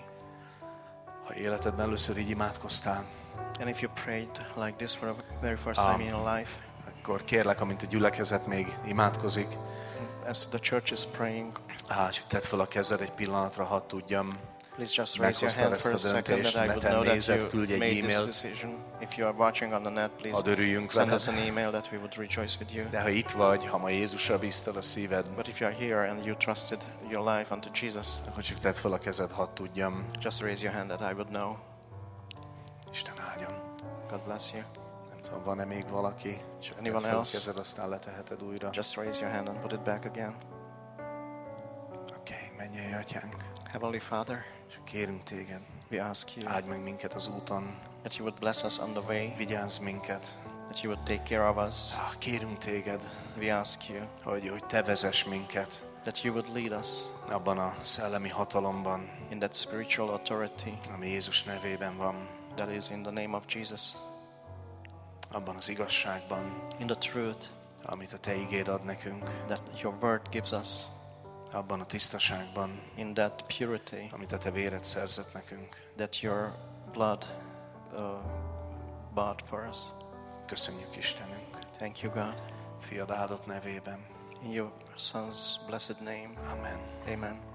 Ha életedben először így imádkoztál, And if you prayed like this for the very first Ah. time in your life, akkor kérlek, amint a gyülekezet még imádkozik, as the church is praying, á, csak tedd fel a kezed egy pillanatra, hadd tudjam. please just raise your Meghoztad hand ezt for a a second döntést, that I would neten know that nézed, you küldj egy made this e-mailt. decision. If you are watching on the net, please Hadd örüljünk send veled. us an email that we would rejoice with you. De ha itt vagy, ha ma Jézusra bíztad a szíved, But if you are here and you trusted your life unto Jesus, akkor csak tedd fel a kezed, hadd tudjam. just raise your hand that I would know. Isten áldjon. God bless you. tudom, van-e még valaki? Csak Anyone fel a else? kezed, aztán leteheted újra. Just raise your hand and put it back again. Oké, okay, mennyei atyánk. Heavenly Father, És kérünk téged, we ask you áld meg minket az úton, that you would bless us on the way, vigyázz minket. that you would take care of us. Ah, kérünk téged, We ask you hogy, hogy te vezess minket that you would lead us abban a szellemi hatalomban, in that spiritual authority ami Jézus nevében van, that is in the name of Jesus, abban az igazságban, in the truth amit a te igéd ad nekünk, that your word gives us, abban a tisztaságban, in that purity amit a te véred szerzett nekünk. that your blood uh, bought for us. Köszönjük Istenünk, Thank you, God. fiad áldott nevében. In your Son's blessed name, Amen. amen.